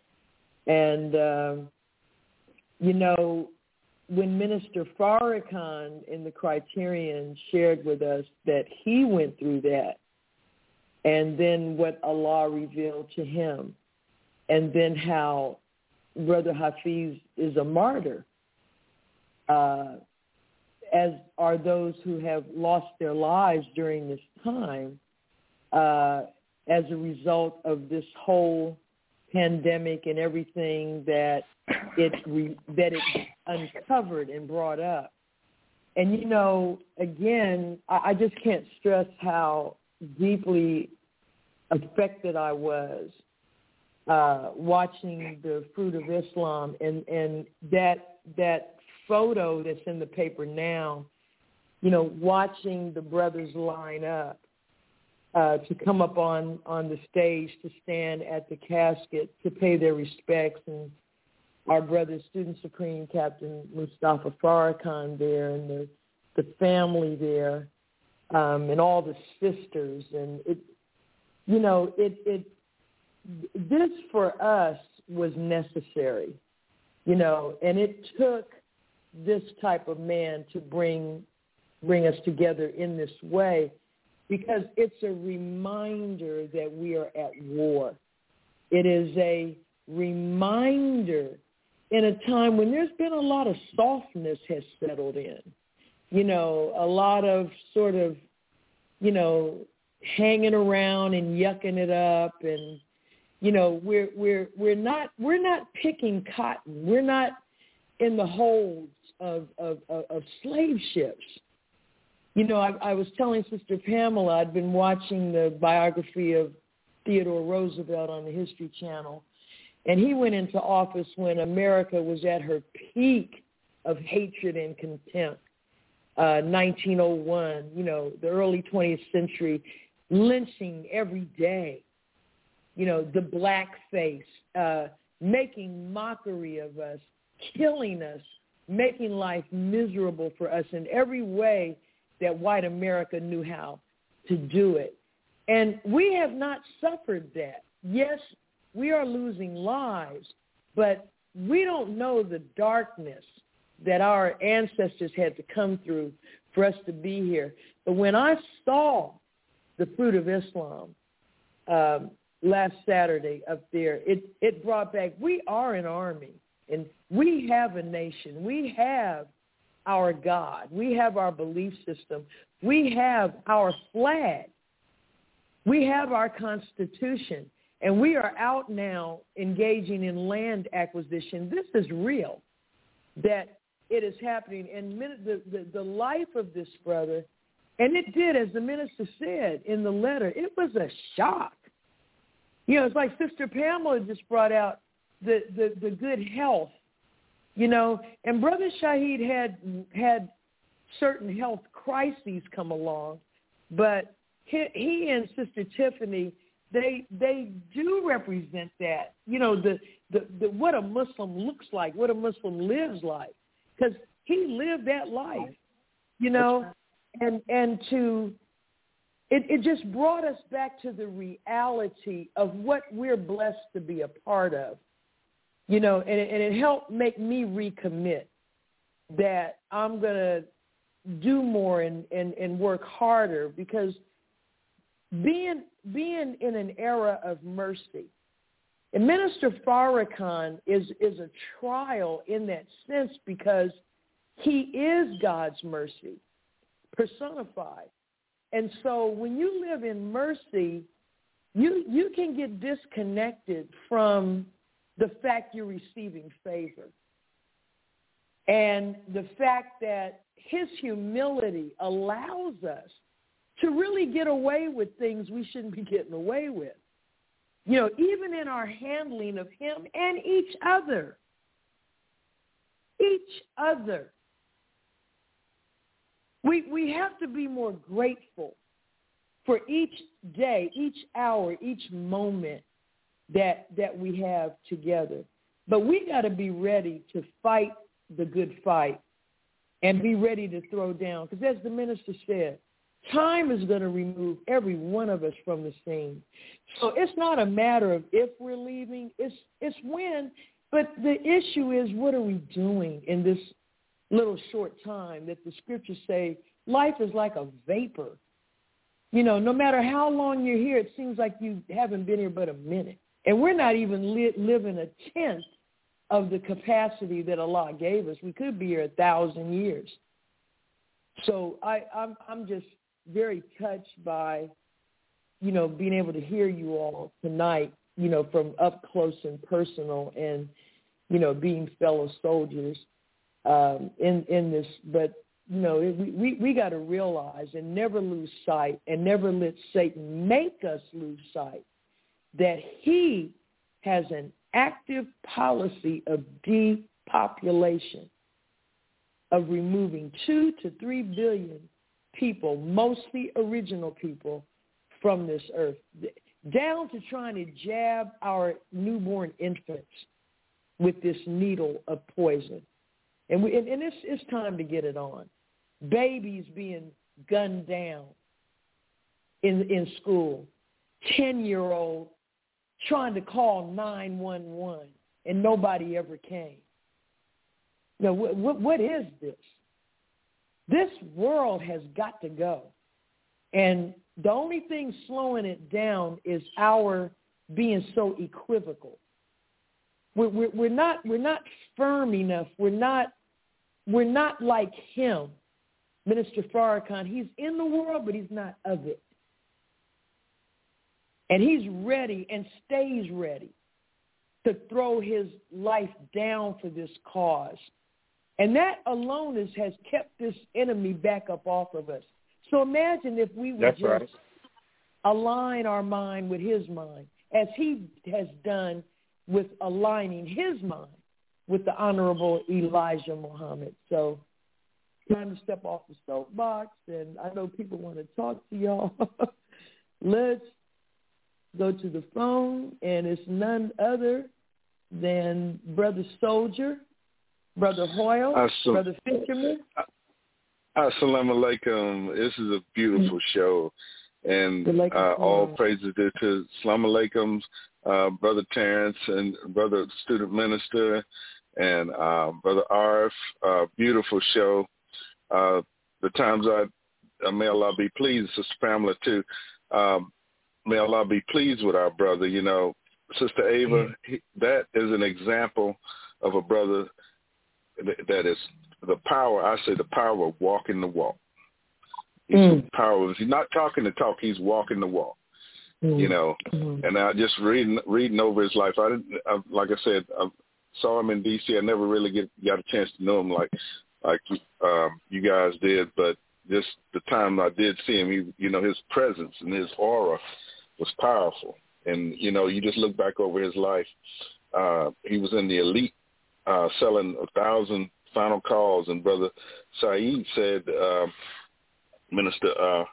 and uh, you know, when Minister Farrakhan in the Criterion shared with us that he went through that, and then what Allah revealed to him, and then how Brother Hafiz is a martyr, uh, as are those who have lost their lives during this time uh, as a result of this whole pandemic and everything that it re- that it uncovered and brought up. And, you know, again, I, I just can't stress how deeply affected I was uh, watching the Fruit of Islam, and, and that that photo that's in the paper now, you know, watching the brothers line up uh, to come up on, on the stage to stand at the casket to pay their respects, and our brother, Student Supreme Captain Mustafa Farrakhan there, and the, the family there, um, and all the sisters. And, it, you know, it, it this for us was necessary, you know, and it took this type of man to bring bring us together in this way, because it's a reminder that we are at war. It is a reminder in a time when there's been a lot of softness has settled in, you know, a lot of sort of, you know, hanging around and yucking it up, and, you know, we're we're we're not we're not picking cotton. We're not in the holds of of, of, of slave ships. You know, I, I was telling Sister Pamela I'd been watching the biography of Theodore Roosevelt on the History Channel, and he went into office when America was at her peak of hatred and contempt, uh, nineteen oh one, you know, the early twentieth century. lynching every day, you know, the blackface, uh, making mockery of us, killing us, making life miserable for us in every way that white America knew how to do it. And we have not suffered that. Yes, we are losing lives, but we don't know the darkness that our ancestors had to come through for us to be here. But when I saw the Fruit of Islam um, last Saturday up there, it, it brought back, we are an army, and we have a nation. We have our God. We have our belief system. We have our flag. We have our Constitution. And we are out now engaging in land acquisition. This is real, that it is happening. And the, the, the life of this brother, and it did, as the minister said in the letter, it was a shock. You know, it's like Sister Pamela just brought out the, the, the good health, you know, and Brother Shaheed had had certain health crises come along, but he, he and Sister Tiffany, they they do represent that, you know, the, the, the what a Muslim looks like, what a Muslim lives like, because he lived that life, you know, and and to it, it just brought us back to the reality of what we're blessed to be a part of, you know, and it, and it helped make me recommit that I'm going to do more and, and, and work harder, because being being in an era of mercy, and Minister Farrakhan is, is a trial in that sense, because he is God's mercy personified. And so when you live in mercy, you you can get disconnected from the fact you're receiving favor, and the fact that his humility allows us to really get away with things we shouldn't be getting away with. You know, even in our handling of him and each other. Each other. We we have to be more grateful for each day, each hour, each moment that that we have together. But we got to be ready to fight the good fight and be ready to throw down. Because as the minister said, time is going to remove every one of us from the scene. So it's not a matter of if we're leaving, it's it's when. But the issue is, what are we doing in this little short time that the scriptures say life is like a vapor? You know, no matter how long you're here, it seems like you haven't been here but a minute. And we're not even li- living a tenth of the capacity that Allah gave us. We could be here a thousand years. So I, I'm, I'm just very touched by, you know, being able to hear you all tonight, you know, from up close and personal, and, you know, being fellow soldiers um, in, in this. But, you know, it, we, we got to realize and never lose sight, and never let Satan make us lose sight, that he has an active policy of depopulation, of removing two to three billion people, mostly original people, from this earth, down to trying to jab our newborn infants with this needle of poison. And, we, and, and it's, it's time to get it on. Babies being gunned down in, in school, ten-year-old trying to call nine one one, and nobody ever came. Now, what, what, what is this? This world has got to go. And the only thing slowing it down is our being so equivocal. We're, we're, we're not we're not firm enough. We're not we're not like him, Minister Farrakhan. He's in the world, but he's not of it. And he's ready and stays ready to throw his life down for this cause. And that alone is, has kept this enemy back up off of us. So imagine if we would That's just right. align our mind with his mind, as he has done with aligning his mind with the Honorable Elijah Muhammad. So time to step off the soapbox, and I know people want to talk to y'all. let's go to the phone, and it's none other than Brother Soldier, Brother Hoyle, Assalam- Brother Fisherman. Assalamu alaikum. This is a beautiful show, and uh, all praises due to Assalamu alaikum, uh, Brother Terrence and Brother Student Minister and uh, Brother Arif. Uh, beautiful show. Uh, the times I, uh, may Allah be pleased, Sister Pamela too. Um, may Allah be pleased with our brother. You know, Sister Ava, he, that is an example of a brother that, that is the power, I say the power of walking the walk. He's mm. the power of, if he's not talking the talk, he's walking the walk. Mm. You know, mm. and I just reading reading over his life. I didn't, I, like I said, I saw him in D C. I never really get got a chance to know him like like um, you guys did, but just the time I did see him, he, you know, his presence and his aura was powerful. And you know, you just look back over his life. Uh, he was in the elite, uh, selling a thousand final calls, and Brother Saeed said, uh, Minister uh,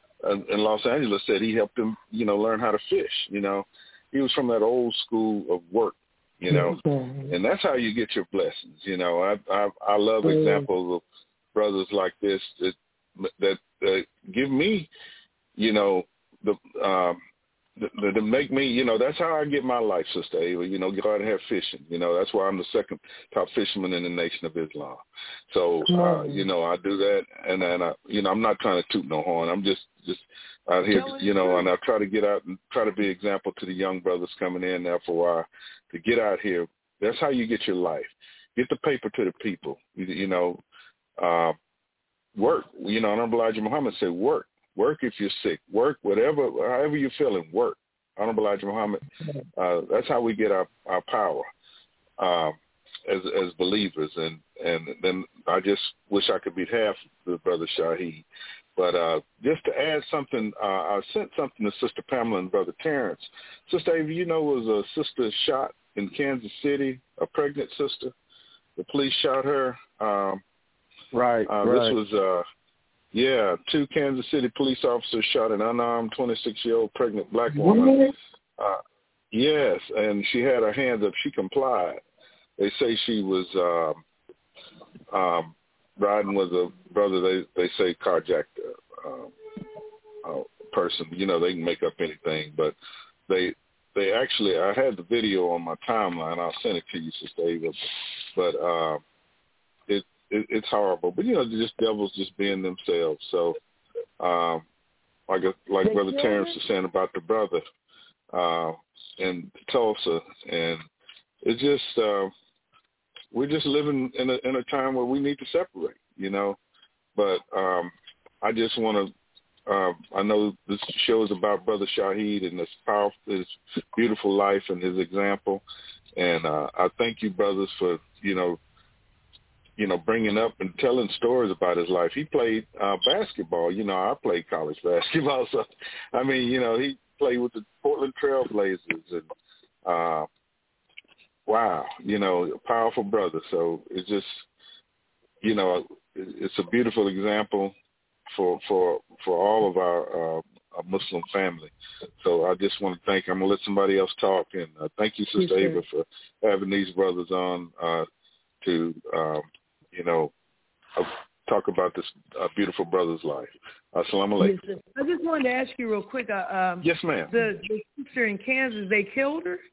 in Los Angeles said he helped him, you know, learn how to fish. You know, he was from that old school of work, you know, mm-hmm. and that's how you get your blessings. You know, I I, I love mm-hmm. examples of brothers like this that that uh, give me, you know, the. Um, To, to make me, you know, that's how I get my life, Sister Ava. You know, go out and have fishing. You know, that's why I'm the second top fisherman in the Nation of Islam. So, uh, you know, I do that, and and I, you know, I'm not trying to toot no horn. I'm just just out here, you know, and I try to get out and try to be an example to the young brothers coming in there for a while to get out here. That's how you get your life. Get the paper to the people. You, you know, uh, work. You know, Honorable Elijah Muhammad said, work. Work if you're sick. Work whatever, however you're feeling. Work. Honorable Elijah Muhammad. Uh, that's how we get our, our power uh, as as believers. And and then I just wish I could beat half the Brother Shaheed. But uh, just to add something, uh, I sent something to Sister Pamela and Brother Terrence. Sister Ava, you know, was a sister shot in Kansas City, a pregnant sister. The police shot her. Um, right, uh, right. This was. Uh, Yeah, two Kansas City police officers shot an unarmed twenty-six-year-old pregnant black woman. Uh, yes, and she had her hands up. She complied. They say she was um, um, riding with a brother. They they say carjacked a, um, a person. You know, they can make up anything, but they they actually. I had the video on my timeline. I'll send it to you, Sister Ava. But uh, it. It, it's horrible, but you know, just devils just being themselves. So, um, like a, like Brother Terrence was saying about the brother uh, in Tulsa, and it's just uh, we're just living in a in a time where we need to separate, you know. But um, I just want to. Uh, I know this show is about Brother Shaheed and his powerful, his beautiful life and his example, and uh, I thank you, brothers, for you know. you know, bringing up and telling stories about his life. He played uh, basketball. You know, I played college basketball. So, I mean, you know, he played with the Portland Trail Blazers. And, uh, wow, you know, a powerful brother. So it's just, you know, it's a beautiful example for for, for all of our, uh, our Muslim family. So I just want to thank, I'm going to let somebody else talk. And uh, thank you, Sister Ava, for having these brothers on uh, to, um, you know, uh, talk about this uh, beautiful brother's life. Assalamu alaikum. Yes, I just wanted to ask you real quick. Uh, um, yes, ma'am. The, the sister in Kansas, they killed her?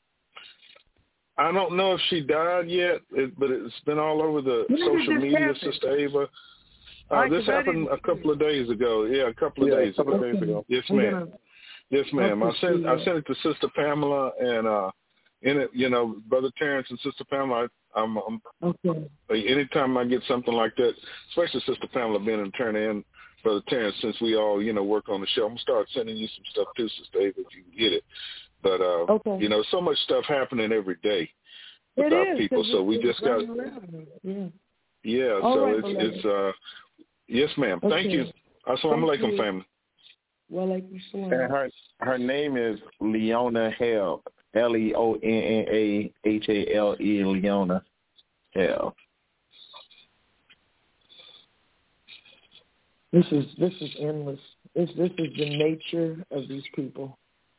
I don't know if she died yet, it, but it's been all over the when social media, happen? Sister Ava. Uh, right, this happened a couple of days ago. Yeah, a couple of yeah, days a couple ago. of days ago. Yes, ma'am. Yes, ma'am. I sent I sent it to Sister Pamela, and uh, in it, you know, Brother Terrence and Sister Pamela. I, I'm, I'm okay. Anytime I get something like that, especially Sister Pamela being an attorney and Brother Terrence, since we all, you know, work on the show, I'm gonna start sending you some stuff too, Sister Ava, if you can get it. But uh, okay. you know, so much stuff happening every day with it our is, people, so we just got. Yeah. Yeah. All so right, it's it's uh, yes, ma'am. Okay. Thank you. Assalamu alaikum, family. Well, alaikum salam. And her her name is Leona Hale. L E O N N A H A L E, Leona Hale. This is this is endless. This, this is the nature of these people.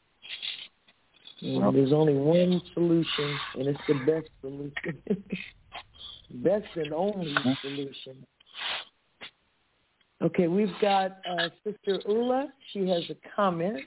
And there's only one solution, and it's the best solution. Best and only solution. Okay, we've got uh, Sister Ula. She has a comment.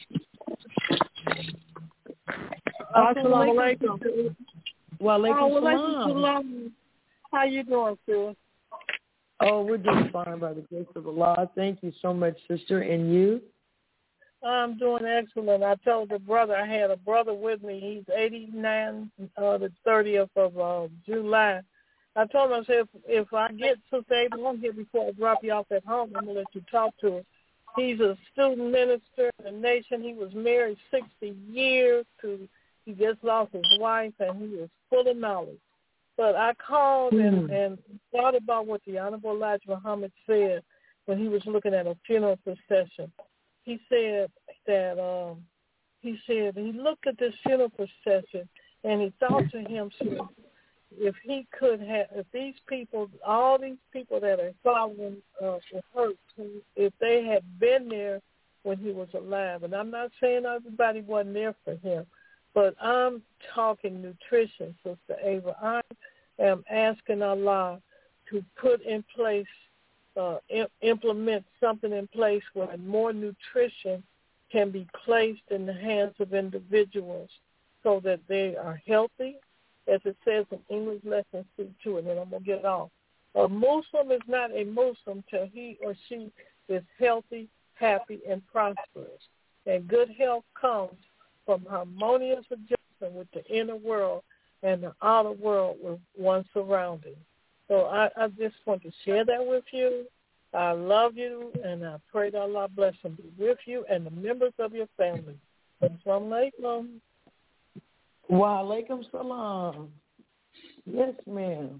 Assalamu alaikum. Wa alaikum salam. How you doing, Sue? Oh, we're doing fine by the grace of Allah. Thank you so much, sister. And you? I'm doing excellent. I told the brother, I had a brother with me. He's eighty-nine, uh, the thirtieth of uh, July. I told him, I said, if, if I get Sister Ava on here before I drop you off at home, I'm going to let you talk to her. He's a student minister in the nation. He was married sixty years to, he just lost his wife, and he is full of knowledge. But I called and, and thought about what the Honorable Elijah Muhammad said when he was looking at a funeral procession. He said that, um, he said, he looked at this funeral procession, and he thought to himself, if he could have, if these people, all these people that are following uh, the hurt, if they had been there when he was alive, and I'm not saying everybody wasn't there for him, but I'm talking nutrition, Sister Ava. I am asking Allah to put in place, uh, im- implement something in place where more nutrition can be placed in the hands of individuals so that they are healthy. As it says in English lesson C two, and then I'm going to get off. A Muslim is not a Muslim till he or she is healthy, happy, and prosperous. And good health comes from harmonious adjustment with the inner world and the outer world with one's surroundings. So I, I just want to share that with you. I love you, and I pray that Allah bless and be with you and the members of your family. Assalamu alaikum. Wa alaikum salam. Yes, ma'am.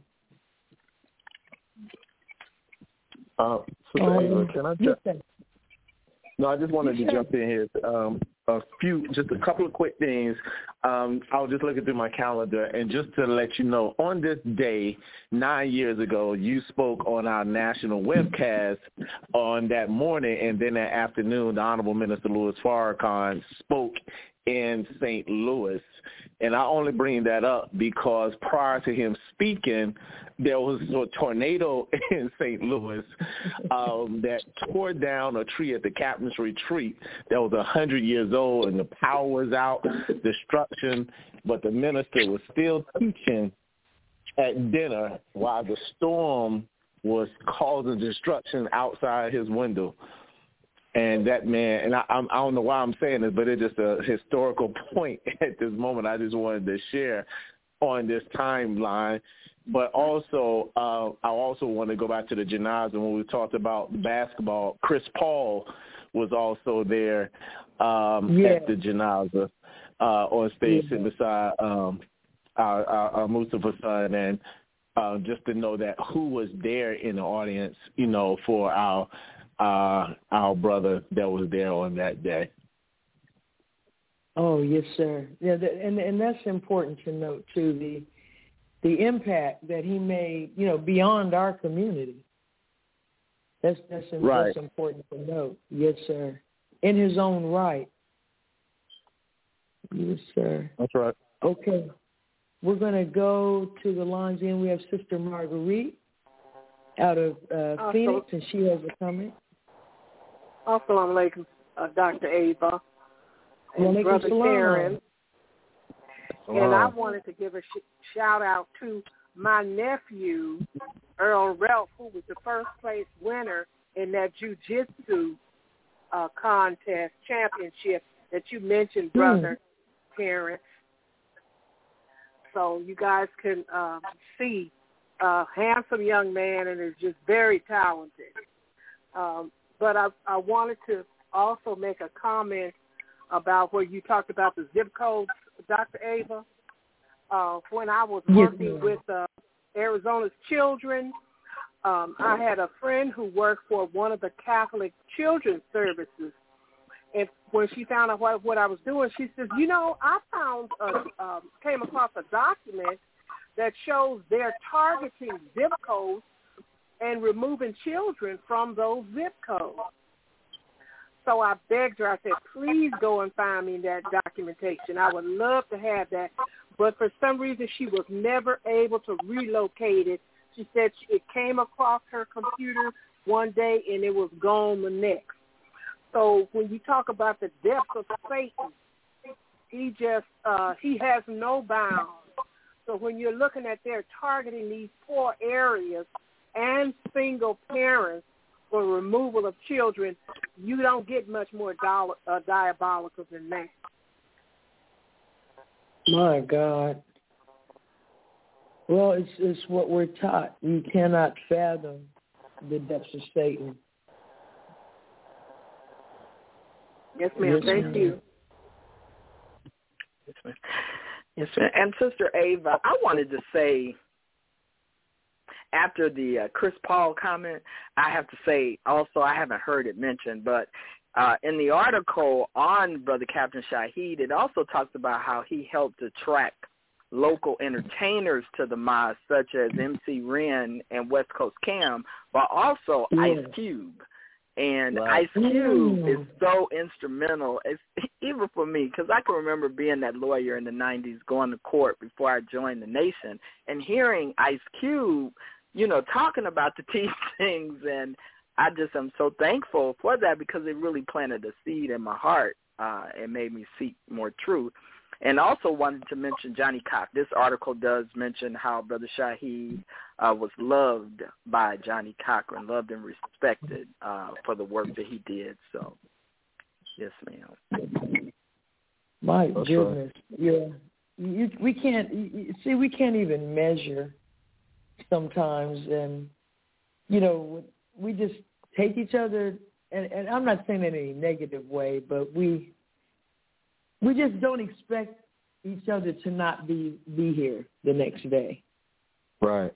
Uh, Sister um, Ava, can I jump? No, I just wanted to jump in here. Um, a few, just a couple of quick things. Um, I was just looking through my calendar, and just to let you know, on this day, nine years ago, you spoke on our national webcast on that morning, and then that afternoon, the Honorable Minister Louis Farrakhan spoke in Saint Louis. And I only bring that up because prior to him speaking, there was a tornado in Saint Louis um, that tore down a tree at the captain's retreat that was one hundred years old, and the power was out, destruction, but the minister was still teaching at dinner while the storm was causing destruction outside his window. And that man, and I, I'm, I don't know why I'm saying this, but it's just a historical point at this moment I just wanted to share on this timeline. But also, uh, I also want to go back to the janazah when we talked about basketball. Chris Paul was also there um, yeah. at the janazah uh, on stage yeah. sitting beside um, our, our, our Mustafa son, and uh, just to know that who was there in the audience, you know, for our Uh, our brother that was there on that day. Oh, yes, sir. Yeah, that, and and that's important to note too, the the impact that he made, you know, beyond our community. That's that's, right. that's important to note. Yes, sir. In his own right. Yes, sir. That's right. Okay. We're going to go to the lines in. We have Sister Marguerite out of uh, awesome. Phoenix, and she has a comment. Assalamu alaikum, uh, Doctor Ava and Walaikum Brother salam. Karen. Wow. And I wanted to give a sh- shout out to my nephew, Earl Ralph, who was the first place winner in that jiu-jitsu uh, contest championship that you mentioned, Brother mm. Karen. So you guys can uh, see a handsome young man and is just very talented. Um, But I, I wanted to also make a comment about where you talked about the zip codes, Doctor Ava. Uh, when I was working yes, with uh, Arizona's Children, um, I had a friend who worked for one of the Catholic Children's Services. And when she found out what, what I was doing, she says, you know, I found, a, um, came across a document that shows they're targeting zip codes and removing children from those zip codes. so I begged her. I said, please go and find me that documentation. I would love to have that. But for some reason, she was never able to relocate it. She said it came across her computer one day and it was gone the next. So when you talk about the depths of Satan, he just, uh, he has no bounds. So when you're looking at they're targeting these poor areas and single parents for removal of children, you don't get much more dollar, uh, diabolical than that. My God. Well, it's it's what we're taught. You cannot fathom the depths of Satan. Yes, ma'am. Yes, Thank ma'am. you. Yes, ma'am. Yes, ma'am. And Sister Ava, I wanted to say, after the uh, Chris Paul comment, I have to say also, I haven't heard it mentioned, but uh, in the article on Brother Captain Shaheed, it also talks about how he helped attract local entertainers to the mosque, such as M C Ren and West Coast Cam, but also Yeah. Ice Cube. And Right. Ice Cube Mm. is so instrumental, it's, even for me, because I can remember being that lawyer in the nineties, going to court before I joined the nation, and hearing Ice Cube, you know, talking about the teachings, and I just am so thankful for that because it really planted a seed in my heart uh, and made me seek more truth. And also wanted to mention Johnny Cock. This article does mention how Brother Shaheed uh, was loved by Johnny Cochran, loved and respected uh, for the work that he did. So, yes, ma'am. My That's goodness. Right. Yeah. You, we can't, you, see, we can't even measure sometimes. And, you know, we just take each other, and, and I'm not saying it in any negative way, but we, We just don't expect each other to not be, be here the next day. Right.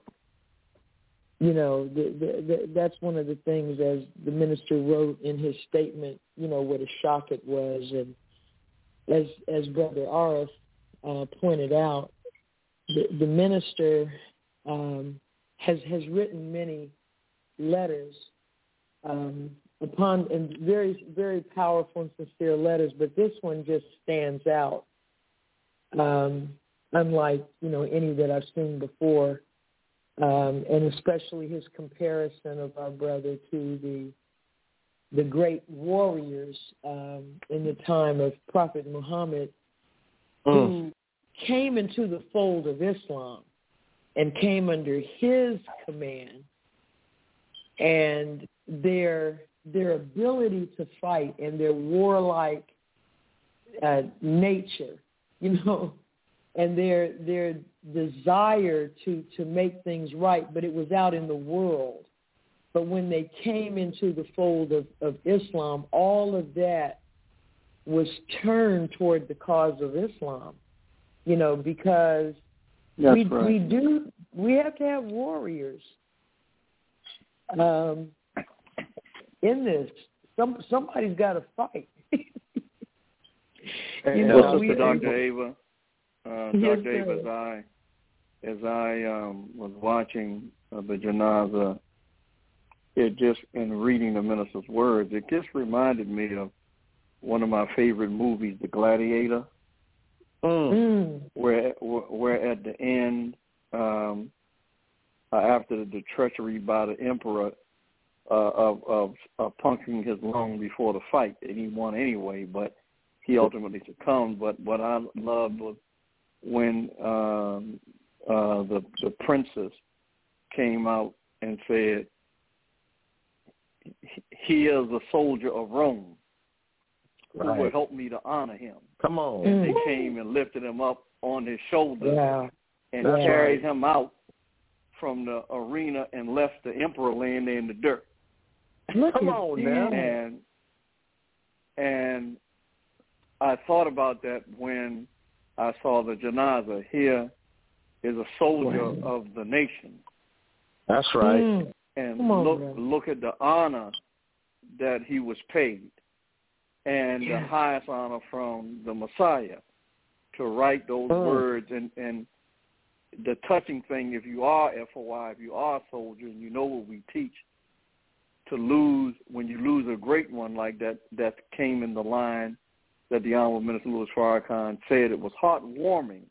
You know, the, the, the, that's one of the things, as the minister wrote in his statement, you know, what a shock it was. And as as Brother Arif uh, pointed out, the, the minister um, has, has written many letters um upon, and very, very powerful and sincere letters, but this one just stands out, um, unlike, you know, any that I've seen before, um, and especially his comparison of our brother to the the great warriors um, in the time of Prophet Muhammad, mm. who came into the fold of Islam and came under his command, and their their ability to fight and their warlike uh, nature, you know, and their their desire to, to make things right, but it was out in the world. But when they came into the fold of, of Islam, all of that was turned toward the cause of Islam, you know, because That's we right. we do we have to have warriors. Um, in this, some somebody's got to fight. You know, Sister Doctor Ava, uh, yes, Doctor Ava, as I as I um, was watching uh, the Janazah, it just in reading the minister's words, it just reminded me of one of my favorite movies, The Gladiator, mm. where where at the end, um, uh, after the, the treachery by the emperor. Uh, of, of, of puncturing his lung before the fight, and he won anyway, but he ultimately succumbed. But what I loved was when um, uh, the the princess came out and said, "He is a soldier of Rome right. who will help me to honor him." Come on. And they came and lifted him up on his shoulders yeah. and That's carried right. him out from the arena and left the emperor laying there in the dirt. Look Come at on that. now. And and I thought about that when I saw the Janazah. Here is a soldier wow. of the nation. That's right. Mm. And Come on, look bro. look at the honor that he was paid, and yes. the highest honor from the Messiah to write those oh. words. And, and the touching thing, if you are F O I, if you are a soldier and you know what we teach, to lose, when you lose a great one like that, that came in the line that the Honorable Minister Louis Farrakhan said, it was heartwarming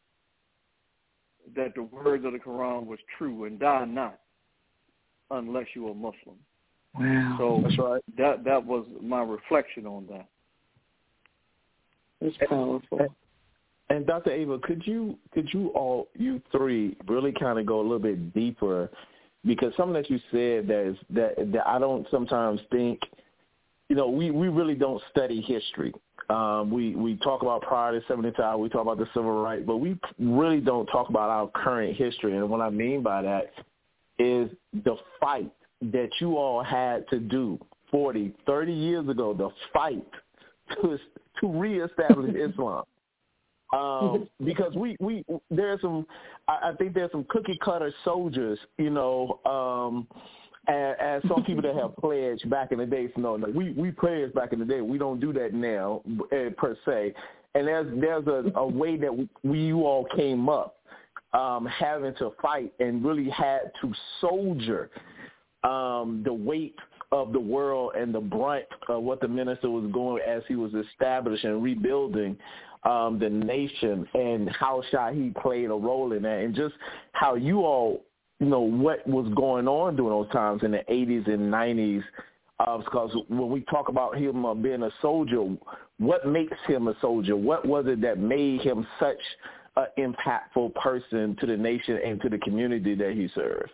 that the words of the Quran was true, and die not unless you are Muslim. Wow. So that's right. that that was my reflection on that. That's powerful. And, and Doctor Ava, could you could you all you three really kind of go a little bit deeper, because something that you said that is that that I don't sometimes think, you know, we, we really don't study history. Um, we, we talk about prior to seventy-five, we talk about the civil rights, but we really don't talk about our current history. And what I mean by that is the fight that you all had to do forty, thirty years ago, the fight to, to reestablish Islam. Um, because we, we there's some, I, I think there's some cookie cutter soldiers, you know, um, as, as some people that have pledged back in the day. So no, no, we, we pledged back in the day. We don't do that now uh, per se. And there's there's a, a way that we, we you all came up um, having to fight and really had to soldier um, the weight of the world and the brunt of what the minister was going as he was establishing, rebuilding um, the nation, and how Shaheed played a role in that, and just how you all, you know, what was going on during those times in the eighties and nineties. Uh, because when we talk about him uh, being a soldier, what makes him a soldier? What was it that made him such an impactful person to the nation and to the community that he served?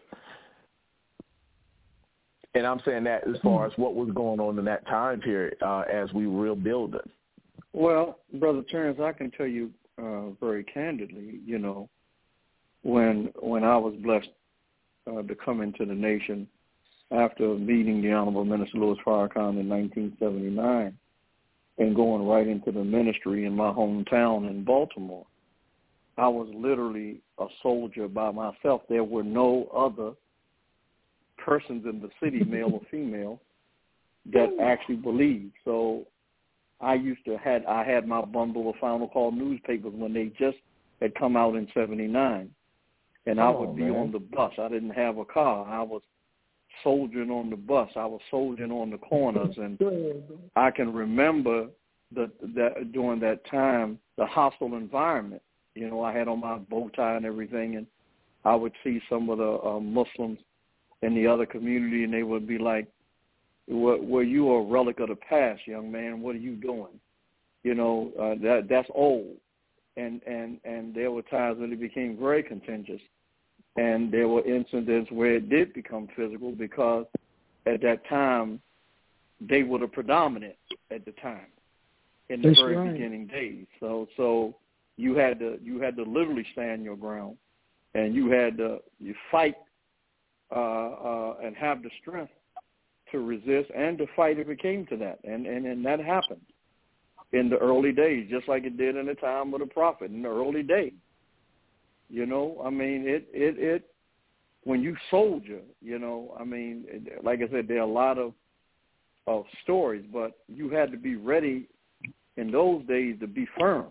And I'm saying that as far as what was going on in that time period uh, as we were rebuilding. Well, Brother Terrence, I can tell you uh, very candidly, you know, when when I was blessed uh, to come into the nation after meeting the Honorable Minister Louis Farrakhan in nineteen seventy-nine and going right into the ministry in my hometown in Baltimore, I was literally a soldier by myself. There were no other persons in the city, male or female, that actually believed. So I used to had I had my bundle of Final Call newspapers when they just had come out in seventy-nine, and I would oh, be man. on the bus. I didn't have a car. I was soldiering on the bus. I was soldiering on the corners, and I can remember the, that during that time the hostile environment. You know, I had on my bow tie and everything, and I would see some of the uh, Muslims in the other community, and they would be like, well, well, you are a relic of the past, young man. What are you doing? You know, uh, that that's old. And, and, and there were times when it became very contentious, and there were incidents where it did become physical because at that time they were the predominant at the time in the that's very right. beginning days. So so you had to you had to literally stand your ground, and you had to you fight uh, uh, and have the strength to resist and to fight if it came to that. And, and, and that happened in the early days, just like it did in the time of the prophet in the early days. You know, I mean, it, it, it when you soldier, you know, I mean, it, like I said, there are a lot of, of stories, but you had to be ready in those days to be firm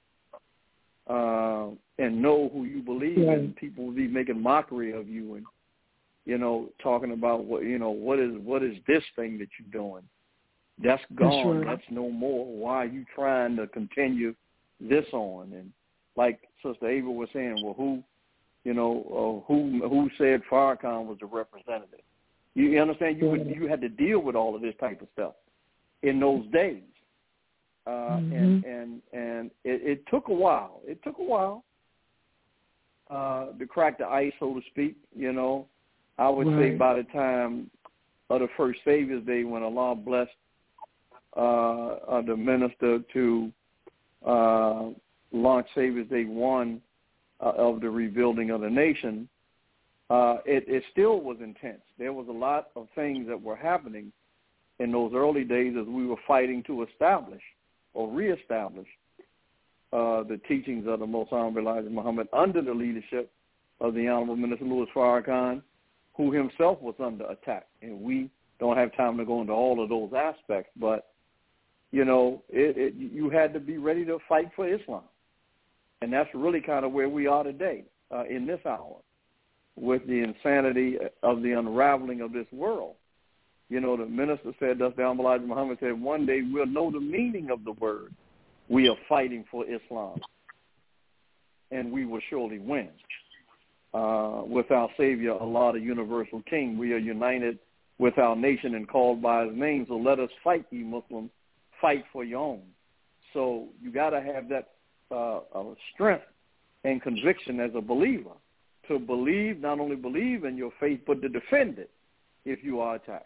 uh, and know who you believe yeah. in. People would be making mockery of you and, you know, talking about what you know, what is what is this thing that you're doing? That's gone. That's, right. That's no more. Why are you trying to continue this on? And like Sister Ava was saying, well, who, you know, uh, who who said Farrakhan was the representative? You, you understand? You would, you had to deal with all of this type of stuff in those days, uh, mm-hmm. and and and it, it took a while. It took a while uh, to crack the ice, so to speak. You know. I would right. say by the time of the first Savior's Day, when Allah blessed uh, uh, the minister to uh, launch Savior's Day one uh, of the rebuilding of the nation, uh, it, it still was intense. There was a lot of things that were happening in those early days as we were fighting to establish or reestablish uh, the teachings of the Most Honorable Elijah Muhammad under the leadership of the Honorable Minister Louis Farrakhan, who himself was under attack. And we don't have time to go into all of those aspects, but, you know, it, it, you had to be ready to fight for Islam. And that's really kind of where we are today uh, in this hour with the insanity of the unraveling of this world. You know, the minister said, thus the Elijah Muhammad said, one day we'll know the meaning of the word. We are fighting for Islam, and we will surely win. Uh, with our Savior, Allah, the universal King, we are united with our nation and called by his name. So let us fight, ye Muslims, fight for your own. So you got to have that uh, uh, strength and conviction as a believer to believe, not only believe in your faith, but to defend it if you are attacked.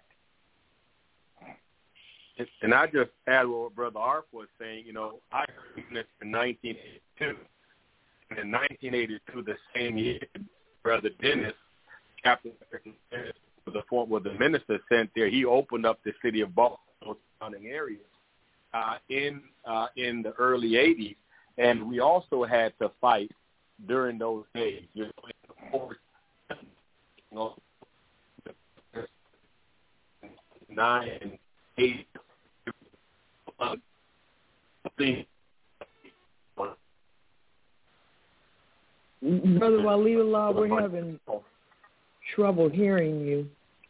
And I just add what Brother Arp was saying. You know, I heard this in nineteen eighty-two. And in nineteen eighty-two, the same year, Brother Dennis, Captain Dennis, was the, was the minister sent there. He opened up the city of Buffalo surrounding areas uh, in uh, in the early eighties, and we also had to fight during those days. You know, you know, nine and eight. Uh, Brother Waliullah, we're having trouble hearing you.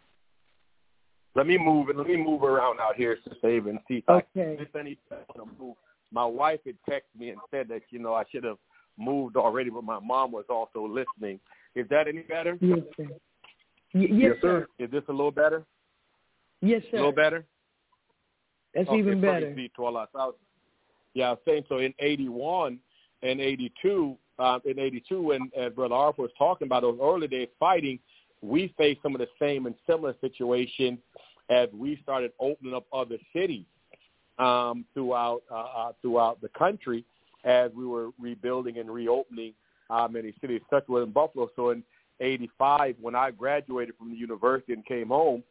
Let me move it. Let me move around out here, Sister Ava, and see if okay. I can move. My wife had texted me and said that, you know, I should have moved already, but my mom was also listening. Is that any better? Yes, sir. Y- yes, yes, sir. Is this a little better? Yes, sir. A little better? That's okay, even better. To Allah. Yeah, I was saying, so in eighty-one and eighty-two, uh, in eighty-two, when as Brother Arthur was talking about those early days fighting, we faced some of the same and similar situations as we started opening up other cities um, throughout uh, uh, throughout the country as we were rebuilding and reopening uh, many cities, such as in Buffalo. So in eighty-five, when I graduated from the university and came home,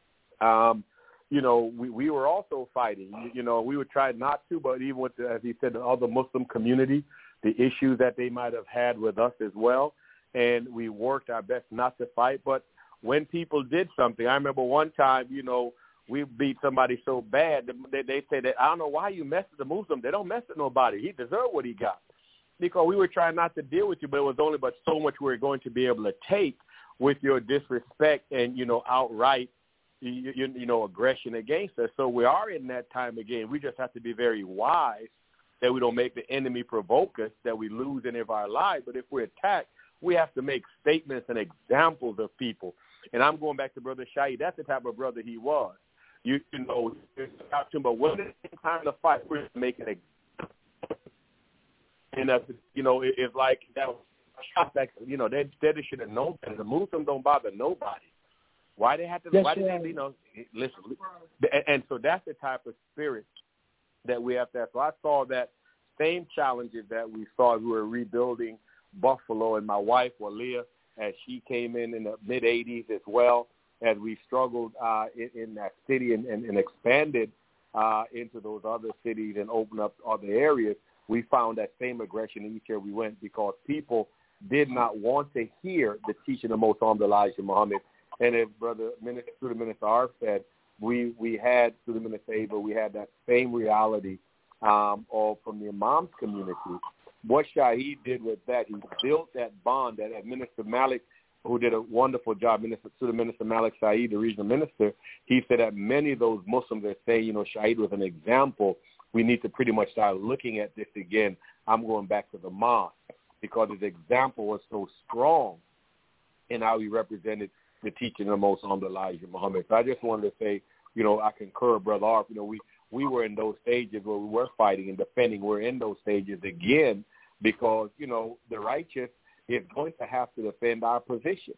um, you know, we, we were also fighting. You, you know, we would try not to, but even with, the, as he said, the other Muslim community, the issues that they might have had with us as well. And we worked our best not to fight. But when people did something, I remember one time, you know, we beat somebody so bad that they, they said that, I don't know why you mess with the Muslim. They don't mess with nobody. He deserved what he got. Because we were trying not to deal with you, but it was only but so much we were going to be able to take with your disrespect and, you know, outright, you, you, you know, aggression against us. So we are in that time again. We just have to be very wise that we don't make the enemy provoke us, that we lose any of our lives. But if we're attacked, we have to make statements and examples of people. And I'm going back to Brother Shahid. That's the type of brother he was. You, you know, about him, but when it's time to fight, we're making an example. And, uh, you know, it, it's like that was shot back. You know, they, they should have known that. The Muslims don't bother nobody. Why they have to, that's why did right. they, you know, listen. And, and so that's the type of spirit that we have to have. So I saw that same challenges that we saw as we were rebuilding Buffalo, and my wife, Walia, as she came in in the mid-eighties as well, as we struggled uh, in, in that city and, and, and expanded uh, into those other cities and opened up other areas, we found that same aggression each year we went because people did not want to hear the teaching of Most Honorable Elijah Muhammad. And as Brother Minister, through the Minister Arf said, we, we had, through the Minister Ava, we had that same reality um, all from the Imam's community. What Shahid did with that, he built that bond that, that Minister Malik, who did a wonderful job, Minister, to the Minister Malik Shahid, the regional minister, he said that many of those Muslims that say, you know, Shahid was an example, we need to pretty much start looking at this again. I'm going back to the mosque because his example was so strong in how he represented the teaching of Most Honorable Elijah Muhammad. So I just wanted to say, you know, I concur, Brother Arf, you know, we, we were in those stages where we were fighting and defending. We're in those stages again because, you know, the righteous is going to have to defend our position.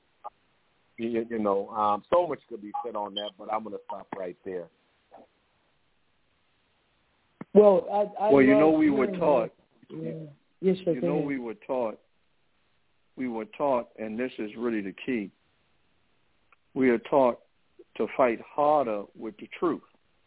You, you know, um, so much could be said on that, but I'm going to stop right there. Well, I, I well, you know, we were taught. Yeah. Yes, sir. You know, we were taught. We were taught, and this is really the key. We are taught to fight harder with the truth.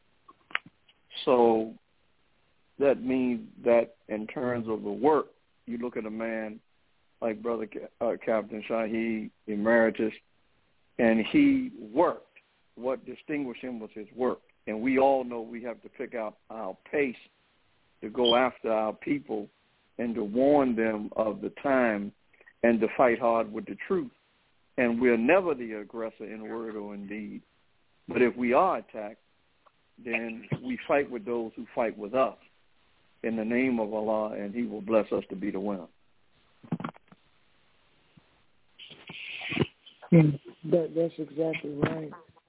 So that means that in terms of the work, you look at a man like Brother uh, Captain Shahid, Emeritus, and he worked. What distinguished him was his work. And we all know we have to pick out our pace to go after our people and to warn them of the time and to fight hard with the truth. And we're never the aggressor in word or in deed. But if we are attacked, then we fight with those who fight with us in the name of Allah, and he will bless us to be the winner. That, that's exactly right.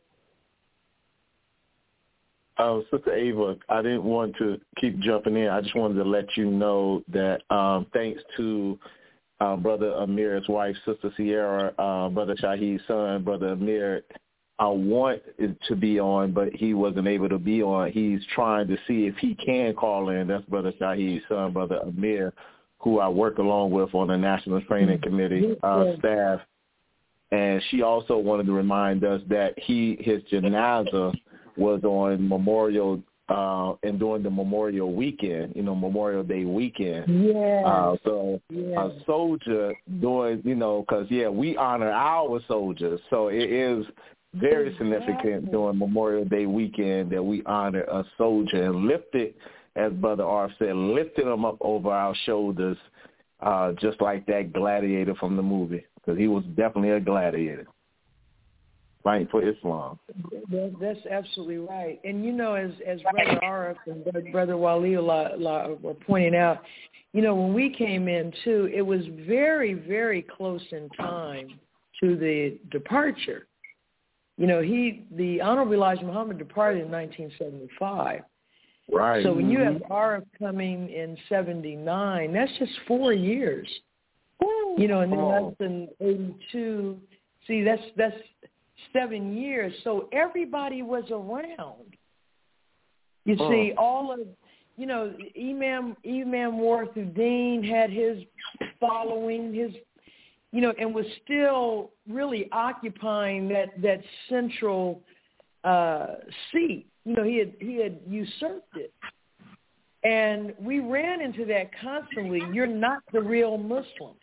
Uh, Sister Ava, I didn't want to keep jumping in. I just wanted to let you know that um, thanks to uh, Brother Amir's wife, Sister Sierra, uh, Brother Shahid's son, Brother Amir, I want it to be on, but he wasn't able to be on. He's trying to see if he can call in. That's Brother Shahid's son, Brother Amir, who I work along with on the National Training Committee uh, staff. And she also wanted to remind us that he his janazah was on Memorial uh, and during the Memorial weekend, you know, Memorial Day weekend. Yeah. Uh, so yeah. a soldier doing, you know, because, yeah, we honor our soldiers. So it is very significant during Memorial Day weekend that we honor a soldier and lift it, as Brother Arf said, lifting him up over our shoulders, uh, just like that gladiator from the movie, because he was definitely a gladiator fighting for Islam. That, that's absolutely right. And, you know, as, as Brother Arf and Brother Wali were pointing out, you know, when we came in, too, it was very, very close in time to the departure. You know, he, the Honorable Elijah Muhammad departed in nineteen seventy-five. Right. So when you have Arif coming in seventy-nine, that's just four years. You know, and then oh. that's in eighty-two. See, that's that's seven years. So everybody was around. You oh. see, all of, you know, Imam Imam Warithuddin had his following, his, you know, and was still really occupying that that central uh, seat. You know, he had he had usurped it, and we ran into that constantly. You're not the real Muslims.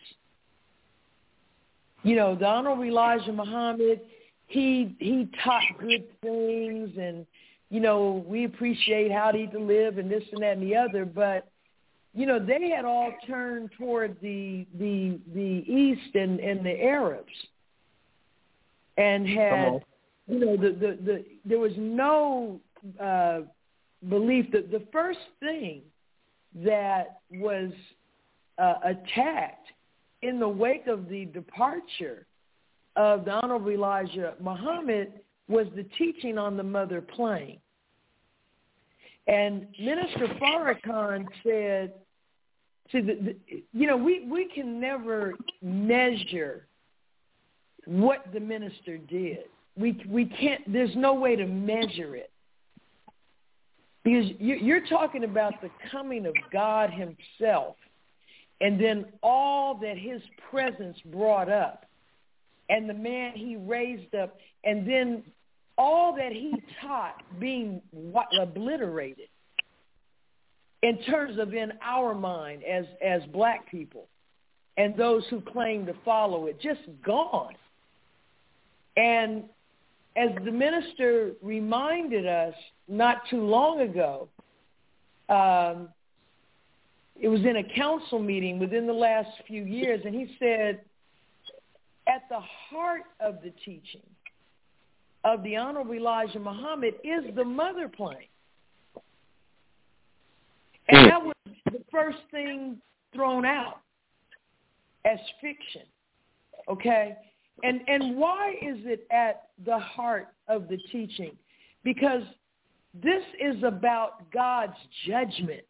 You know, the Honorable Elijah Muhammad, he he taught good things, and you know, we appreciate how he to live and this and that and the other, but you know, they had all turned toward the the the East and, and the Arabs, and had, you know, the, the, the there was no uh, belief that the first thing that was uh, attacked in the wake of the departure of the Honorable Elijah Muhammad was the teaching on the mother plane. And Minister Farrakhan said, see, the, the, you know, we, we can never measure what the minister did. We we can't. There's no way to measure it, because you, you're talking about the coming of God himself, and then all that his presence brought up, and the man he raised up, and then all that he taught being obliterated in terms of in our mind as, as black people and those who claim to follow it, just gone. And as the minister reminded us not too long ago, um, it was in a council meeting within the last few years, and he said, at the heart of the teaching of the Honorable Elijah Muhammad is the mother plane. And that was the first thing thrown out as fiction, okay? And and why is it at the heart of the teaching? Because this is about God's judgment.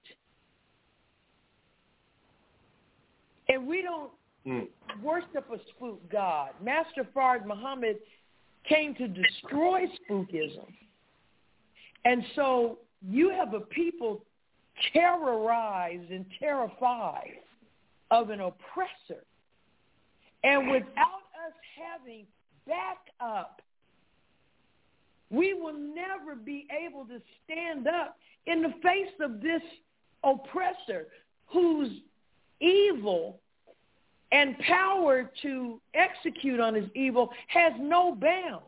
And we don't mm. worship a spook God. Master Fard Muhammad came to destroy spookism. And so you have a people terrorized and terrified of an oppressor. And without us having backup, we will never be able to stand up in the face of this oppressor whose evil and power to execute on his evil has no bounds,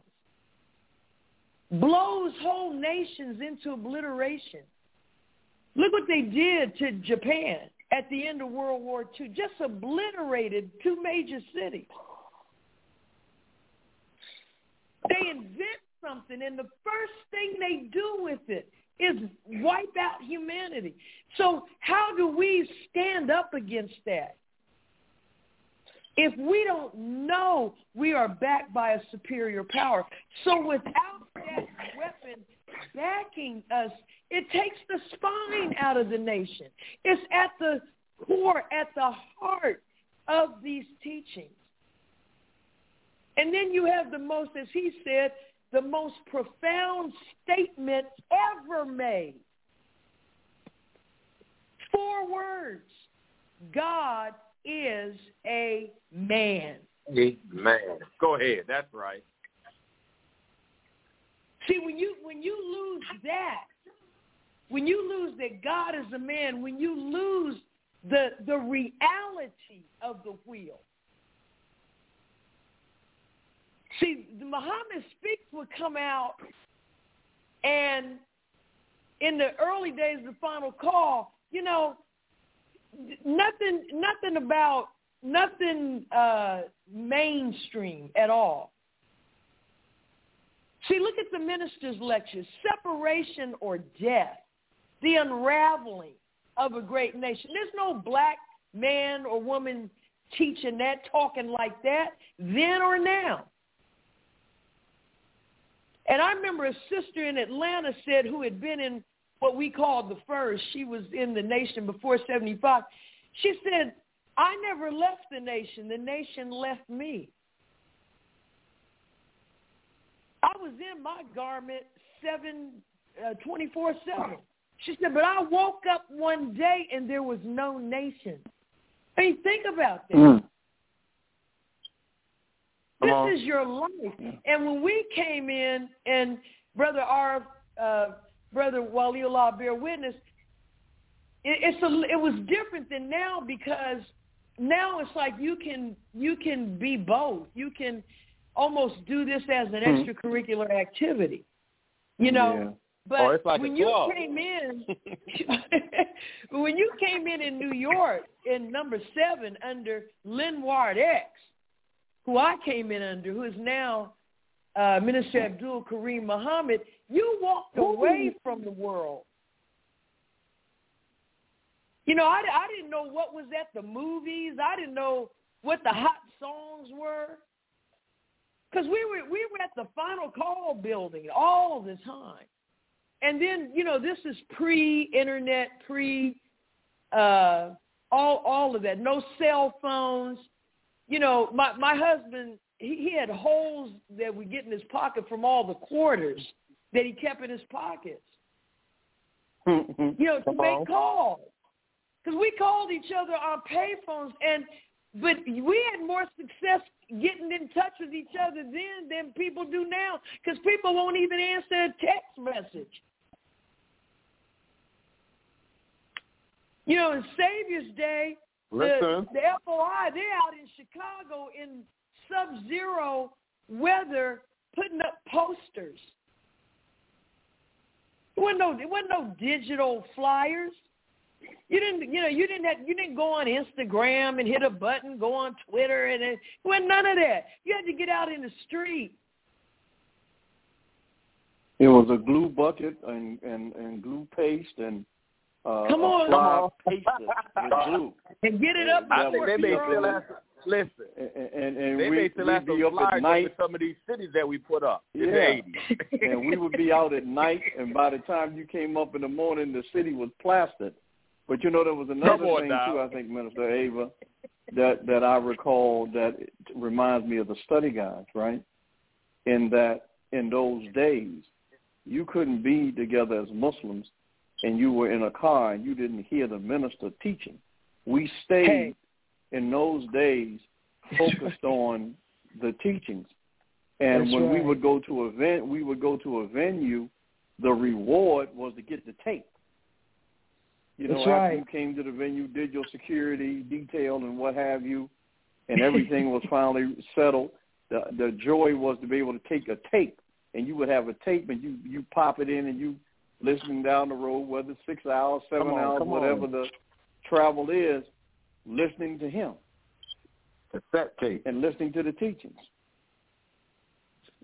blows whole nations into obliteration. Look what they did to Japan at the end of World War Two, just obliterated two major cities. They invent something, and the first thing they do with it is wipe out humanity. So how do we stand up against that? If we don't know we are backed by a superior power. So without that weapon backing us, it takes the spine out of the nation. It's at the core, at the heart of these teachings. And then you have the most, as he said, the most profound statement ever made. Four words. God is a man. A man. Go ahead. That's right. See, when you when you lose that, when you lose that God is a man, when you lose the the reality of the wheel. See, the Muhammad Speaks would come out, and in the early days of the Final Call, you know, nothing, nothing about, nothing uh, mainstream at all. See, look at the minister's lectures, Separation or Death, the unraveling of a great nation. There's no black man or woman teaching that, talking like that, then or now. And I remember a sister in Atlanta said, who had been in what we called the first, she was in the nation before seventy-five. She said, I never left the nation. The nation left me. I was in my garment seven, uh, twenty-four seven. She said, but I woke up one day and there was no nation. I mean, think about that. Mm. This is your life. And when we came in, and Brother R, uh, Brother Waliullah bear witness, it, it's a, it was different than now, because now it's like you can you can be both. You can almost do this as an extracurricular activity, you know. Yeah. But oh, it's like when a you club. came in, when you came in in New York in number seven under Linward X, who I came in under, who is now uh, Minister Abdul Kareem Muhammad, you walked away from the world. You know, I, I didn't know what was at the movies. I didn't know what the hot songs were. Because we were, we were at the Final Call building all the time. And then, you know, this is pre-internet, pre uh, all all of that. No cell phones. You know, my, my husband, he, he had holes that would get in his pocket from all the quarters that he kept in his pockets. You know, to make calls. Because we called each other on payphones, and but we had more success getting in touch with each other then than people do now, because people won't even answer a text message. You know, in Savior's Day, the, the F O I, they're out in Chicago in sub-zero weather putting up posters. There wasn't no, there wasn't no digital flyers. You didn't, you know, you didn't have, you didn't go on Instagram and hit a button, go on Twitter, and it wasn't none of that. You had to get out in the street. It was a glue bucket and, and, and glue paste and uh, come on, come on, paste it with glue and get it up. I think they may still have to listen. And, and, and they we, may still have to be up at night with some of these cities that we put up in yeah. the eighties. And we would be out at night, and by the time you came up in the morning, the city was plastered. But you know, there was another thing now. too. I think, Minister Ava, that that I recall that reminds me of the study guides, right? In that in those days, you couldn't be together as Muslims, and you were in a car and you didn't hear the minister teaching. We stayed hey. in those days focused on the teachings, and That's when right. we would go to a ven- we would go to a venue. The reward was to get the tape. You know, That's after right. you came to the venue, did your security detail and what have you, and everything was finally settled, the the joy was to be able to take a tape, and you would have a tape, and you, you pop it in, and you listening down the road, whether it's six hours, seven on, hours, whatever on. the travel is, listening to him. Cassette tape. And listening to the teachings.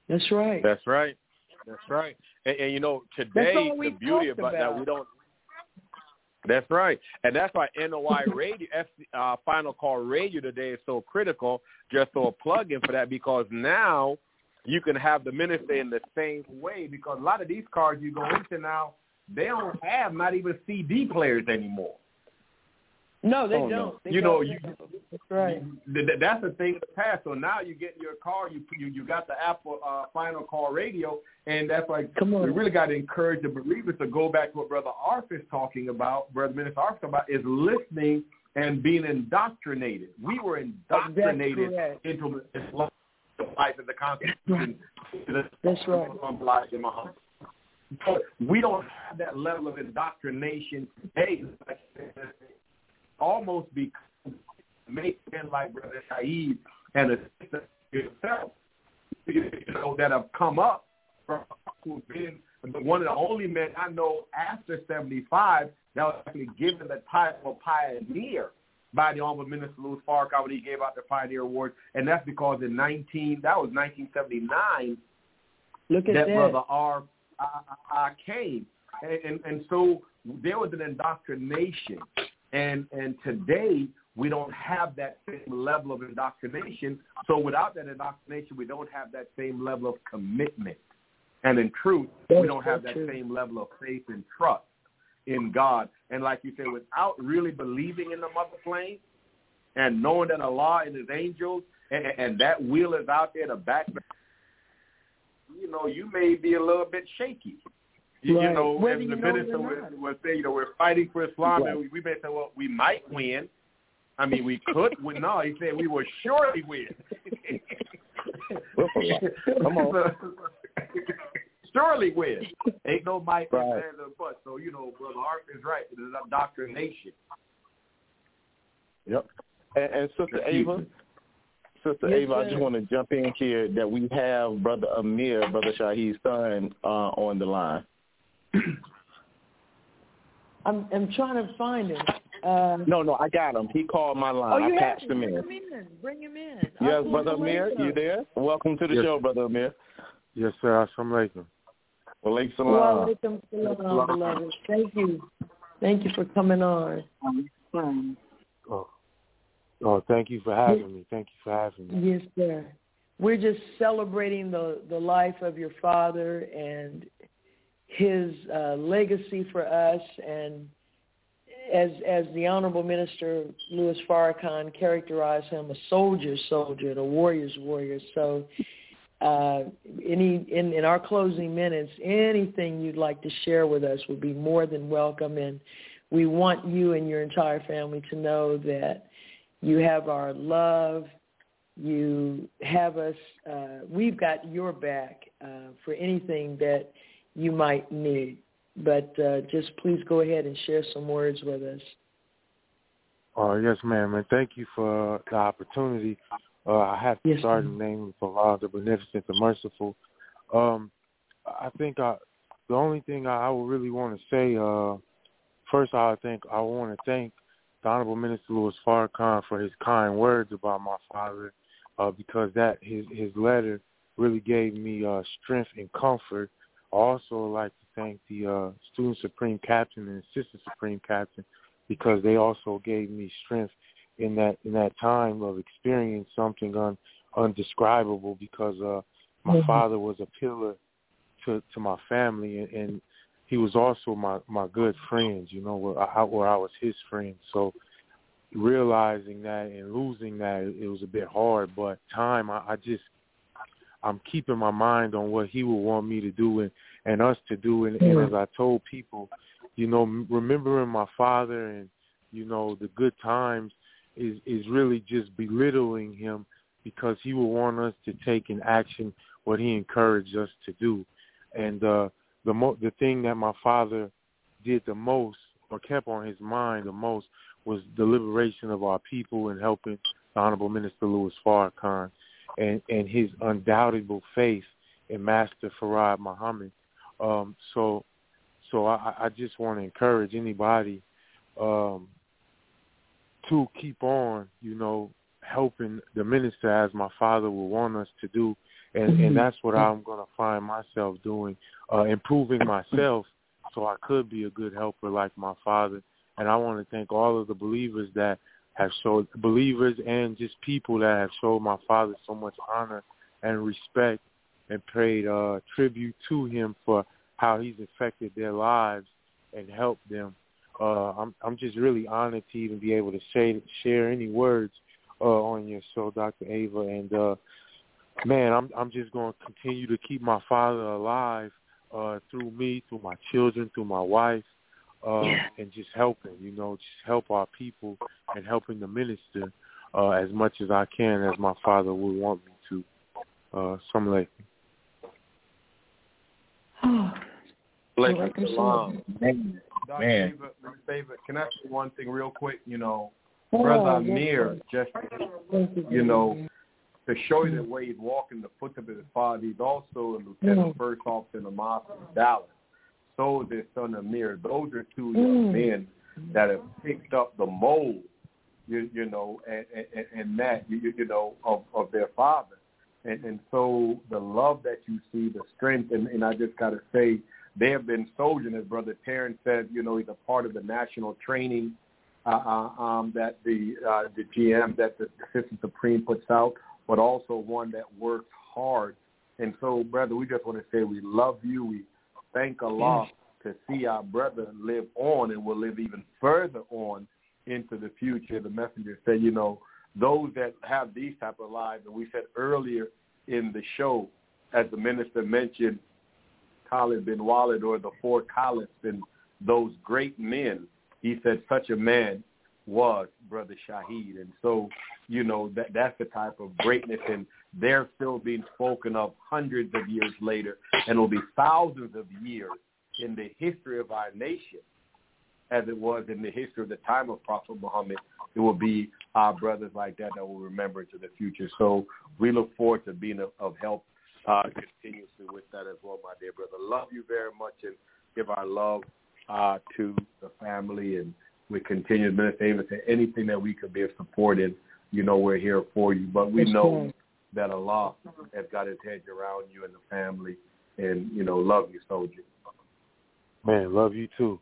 That's right. That's right. That's right. And, and you know, today the beauty about, about that we don't. That's right, and that's why N O I Radio, uh, Final Call Radio today is so critical. Just so a plug-in for that, because now you can have the minister in the same way. Because a lot of these cars you go into now, they don't have not even C D players anymore. No, they oh, don't. No. They you don't. know, you, that's right. You, that's the thing in the past. So now you get in your car, you you, you got the Apple uh, Final Call Radio, and that's like we really got to encourage the believers to go back to what Brother Arf is talking about, Brother Minister Arf is talking about, is listening and being indoctrinated. We were indoctrinated into the life of the Constitution. That's right. But we don't have that level of indoctrination today. Almost be make men like Brother Saeed and a sister yourself, you know, that have come up from who've been one of the only men I know after seventy-five that was actually given the title of pioneer by the Honorable Minister Louis Farrakhan when he gave out the Pioneer Award, and that's because in nineteen that was nineteen seventy-nine. Look at that, that. Brother R. I, I came, and, and and so there was an indoctrination. And and today we don't have that same level of indoctrination. So without that indoctrination, we don't have that same level of commitment. And in truth, That's we don't have so that true. same level of faith and trust in God. And like you said, without really believing in the mother flame and knowing that Allah and his angels and, and that will is out there to back, you know, you may be a little bit shaky. You, right. you know, Whether as you the know minister it or would, not. would say, you know, we're fighting for Islam, Right. and we, we may say, well, we might win. I mean, we could win. No, he said we will surely win. Come on. Surely win. Ain't no might, right. right. but. So, you know, Brother Art is right. It is indoctrination. Yep. And, and Sister Ava, Sister yes, Ava, sir. I just want to jump in here that we have Brother Amir, Brother Shahid's son, uh, on the line. I'm I'm trying to find him. Uh, no, no, I got him. He called my line. oh, you I patched him. him in. Bring him in. Bring him in. Yes, Assalamu Brother Amir, alaikum. you there? Welcome to the yes. show, Brother Amir. Yes, sir. Assalamu alaikum. Wa alaikum salam. Wa alaikum salam, beloved. Thank you. Thank you for coming on. Oh. oh, thank you for having me. Thank you for having me. Yes, sir. We're just celebrating the, the life of your father and his uh, legacy for us. And as as the Honorable Minister Louis Farrakhan characterized him, a soldier's soldier and a warrior's warrior. So uh, any in, in our closing minutes, anything you'd like to share with us would be more than welcome. And we want you and your entire family to know that you have our love. You have us, uh, we've got your back uh, for anything that you might need. But uh, just please go ahead and share some words with us. Oh, yes, ma'am. And thank you for the opportunity. Uh, I have to yes, start ma'am. in the name of Allah, the Beneficent, the Merciful. Um, I think I, the only thing I, I would really want to say, uh, first I think I want to thank the Honorable Minister Louis Farrakhan for his kind words about my father. Uh, because that his his letter really gave me uh, strength and comfort. I also like to thank the uh, Student Supreme Captain and Assistant Supreme Captain because they also gave me strength in that in that time of experience something un, undescribable. Because uh, my mm-hmm. father was a pillar to to my family, and, and he was also my my good friend. You know, where I, where I was his friend. So realizing that and losing that, it was a bit hard, but time, I, I just, I'm keeping my mind on what he would want me to do and, and us to do. And, mm-hmm. and as I told people, you know, remembering my father and, you know, the good times is, is really just belittling him because he would want us to take in action what he encouraged us to do. And uh, the mo- the thing that my father did the most or kept on his mind the most was the liberation of our people and helping the Honorable Minister Louis Farrakhan and, and his undoubtable faith in Master Farad Muhammad. Um, so so I, I just want to encourage anybody um, to keep on, you know, helping the minister as my father would want us to do. And, mm-hmm. and that's what I'm going to find myself doing, uh, improving myself so I could be a good helper like my father. And I want to thank all of the believers that have showed, believers and just people that have showed my father so much honor and respect and paid uh, tribute to him for how he's affected their lives and helped them. Uh, I'm I'm just really honored to even be able to say, share any words uh, on your show, Doctor Ava. And uh, man, I'm I'm just going to continue to keep my father alive uh, through me, through my children, through my wife, uh, yeah. and just helping, you know, just help our people and helping the minister uh, as much as I can, as my father would want me to. Uh, some like. Like Shalom. Man. Doctor David, David, can I say one thing real quick? You know, Brother Amir, just, you know, to show you the way he's walking the footsteps of his father, he's also a lieutenant first officer in the mosque in Dallas. So is his son Amir. Those are two young men that have picked up the mold, you, you know, and, and, and that, you, you know, of, of their father. And, and so the love that you see, the strength, and, and I just got to say, they have been soldiers, as Brother Terrence said. You know, he's a part of the national training uh, uh, um, that the uh, the G M, that the Assistant Supreme puts out, but also one that works hard. And so, brother, we just want to say we love you. We thank Allah to see our brother live on and will live even further on into the future. The messenger said, you know, those that have these type of lives, and we said earlier in the show, as the minister mentioned, Khalid bin Walid, or the four Khalids, and those great men, he said such a man was Brother Shaheed. And so, you know, that that's the type of greatness, and they're still being spoken of hundreds of years later, and will be thousands of years in the history of our nation, as it was in the history of the time of Prophet Muhammad. It will be our brothers like that that will remember into the future. So we look forward to being of, of help Uh, continuously with that as well, my dear brother. Love you very much, and give our love uh, to the family, and we continue to minister Ava, to anything that we could be of support in. You know, we're here for you, but we know that Allah has got his hedge around you and the family, and, you know, love you, soldier. Man, love you too.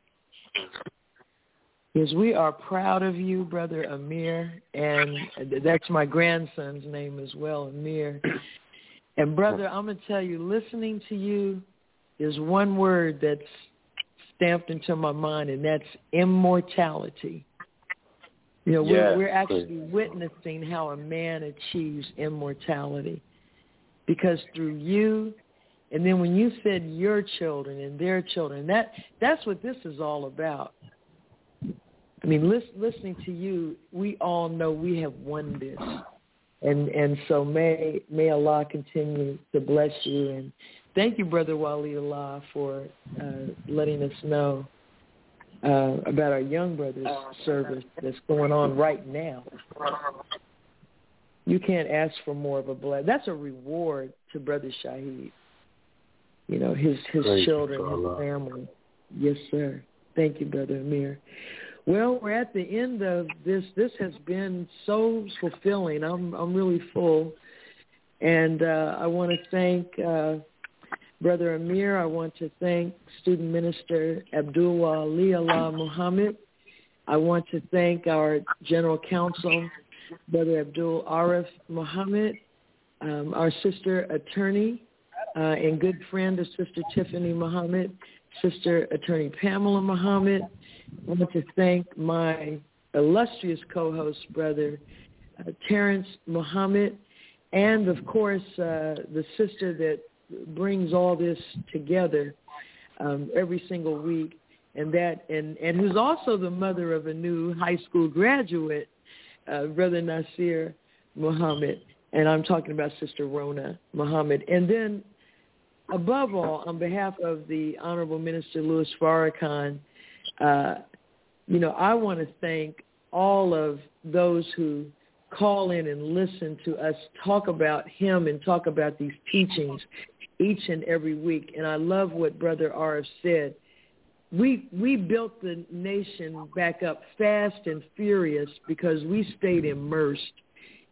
Yes, we are proud of you, Brother Amir, and that's my grandson's name as well, Amir. And, brother, I'm going to tell you, listening to you is one word that's stamped into my mind, and that's immortality. You know, yeah. we're, we're actually witnessing how a man achieves immortality, because through you, and then when you said your children and their children, that that's what this is all about. I mean, listen, listening to you, we all know we have won this. And and so may may Allah continue to bless you. And thank you, Brother Walidullah, for uh, letting us know uh, about our young brother's service that's going on right now. You can't ask for more of a blessing. That's a reward to Brother Shaheed. You know, his, his children, his family. Yes, sir. Thank you, Brother Amir. Well, we're at the end of this. This has been so fulfilling. I'm I'm really full. And uh, I want to thank uh, Brother Amir. I want to thank Student Minister Abdul Wali Allah Muhammad. I want to thank our General Counsel, Brother Abdul Arif Muhammad, um, our sister attorney uh, and good friend of Sister Tiffany Muhammad, Sister Attorney Pamela Muhammad. I want to thank my illustrious co-host, Brother uh, Terrence Muhammad, and, of course, uh, the sister that brings all this together um, every single week, and that and, and who's also the mother of a new high school graduate, uh, Brother Nasir Muhammad, and I'm talking about Sister Rona Muhammad. And then, above all, on behalf of the Honorable Minister Louis Farrakhan, Uh, you know, I want to thank all of those who call in and listen to us talk about him and talk about these teachings each and every week. And I love what Brother Arif said. We we built the nation back up fast and furious because we stayed immersed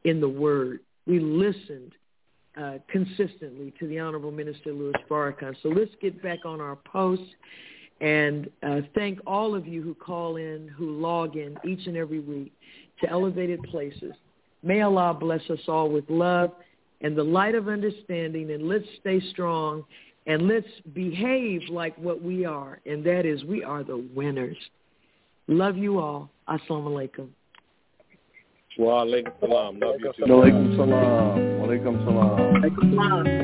in the Word. We listened uh, consistently to the Honorable Minister Louis Farrakhan. So let's get back on our posts and uh, thank all of you who call in, who log in each and every week to Elevated Places. May Allah bless us all with love and the light of understanding, and let's stay strong, and let's behave like what we are, and that is we are the winners. Love you all. Assalamu alaikum. Wa alaikum salam. Love you too. Wa alaikum salam. Wa alaikum salam.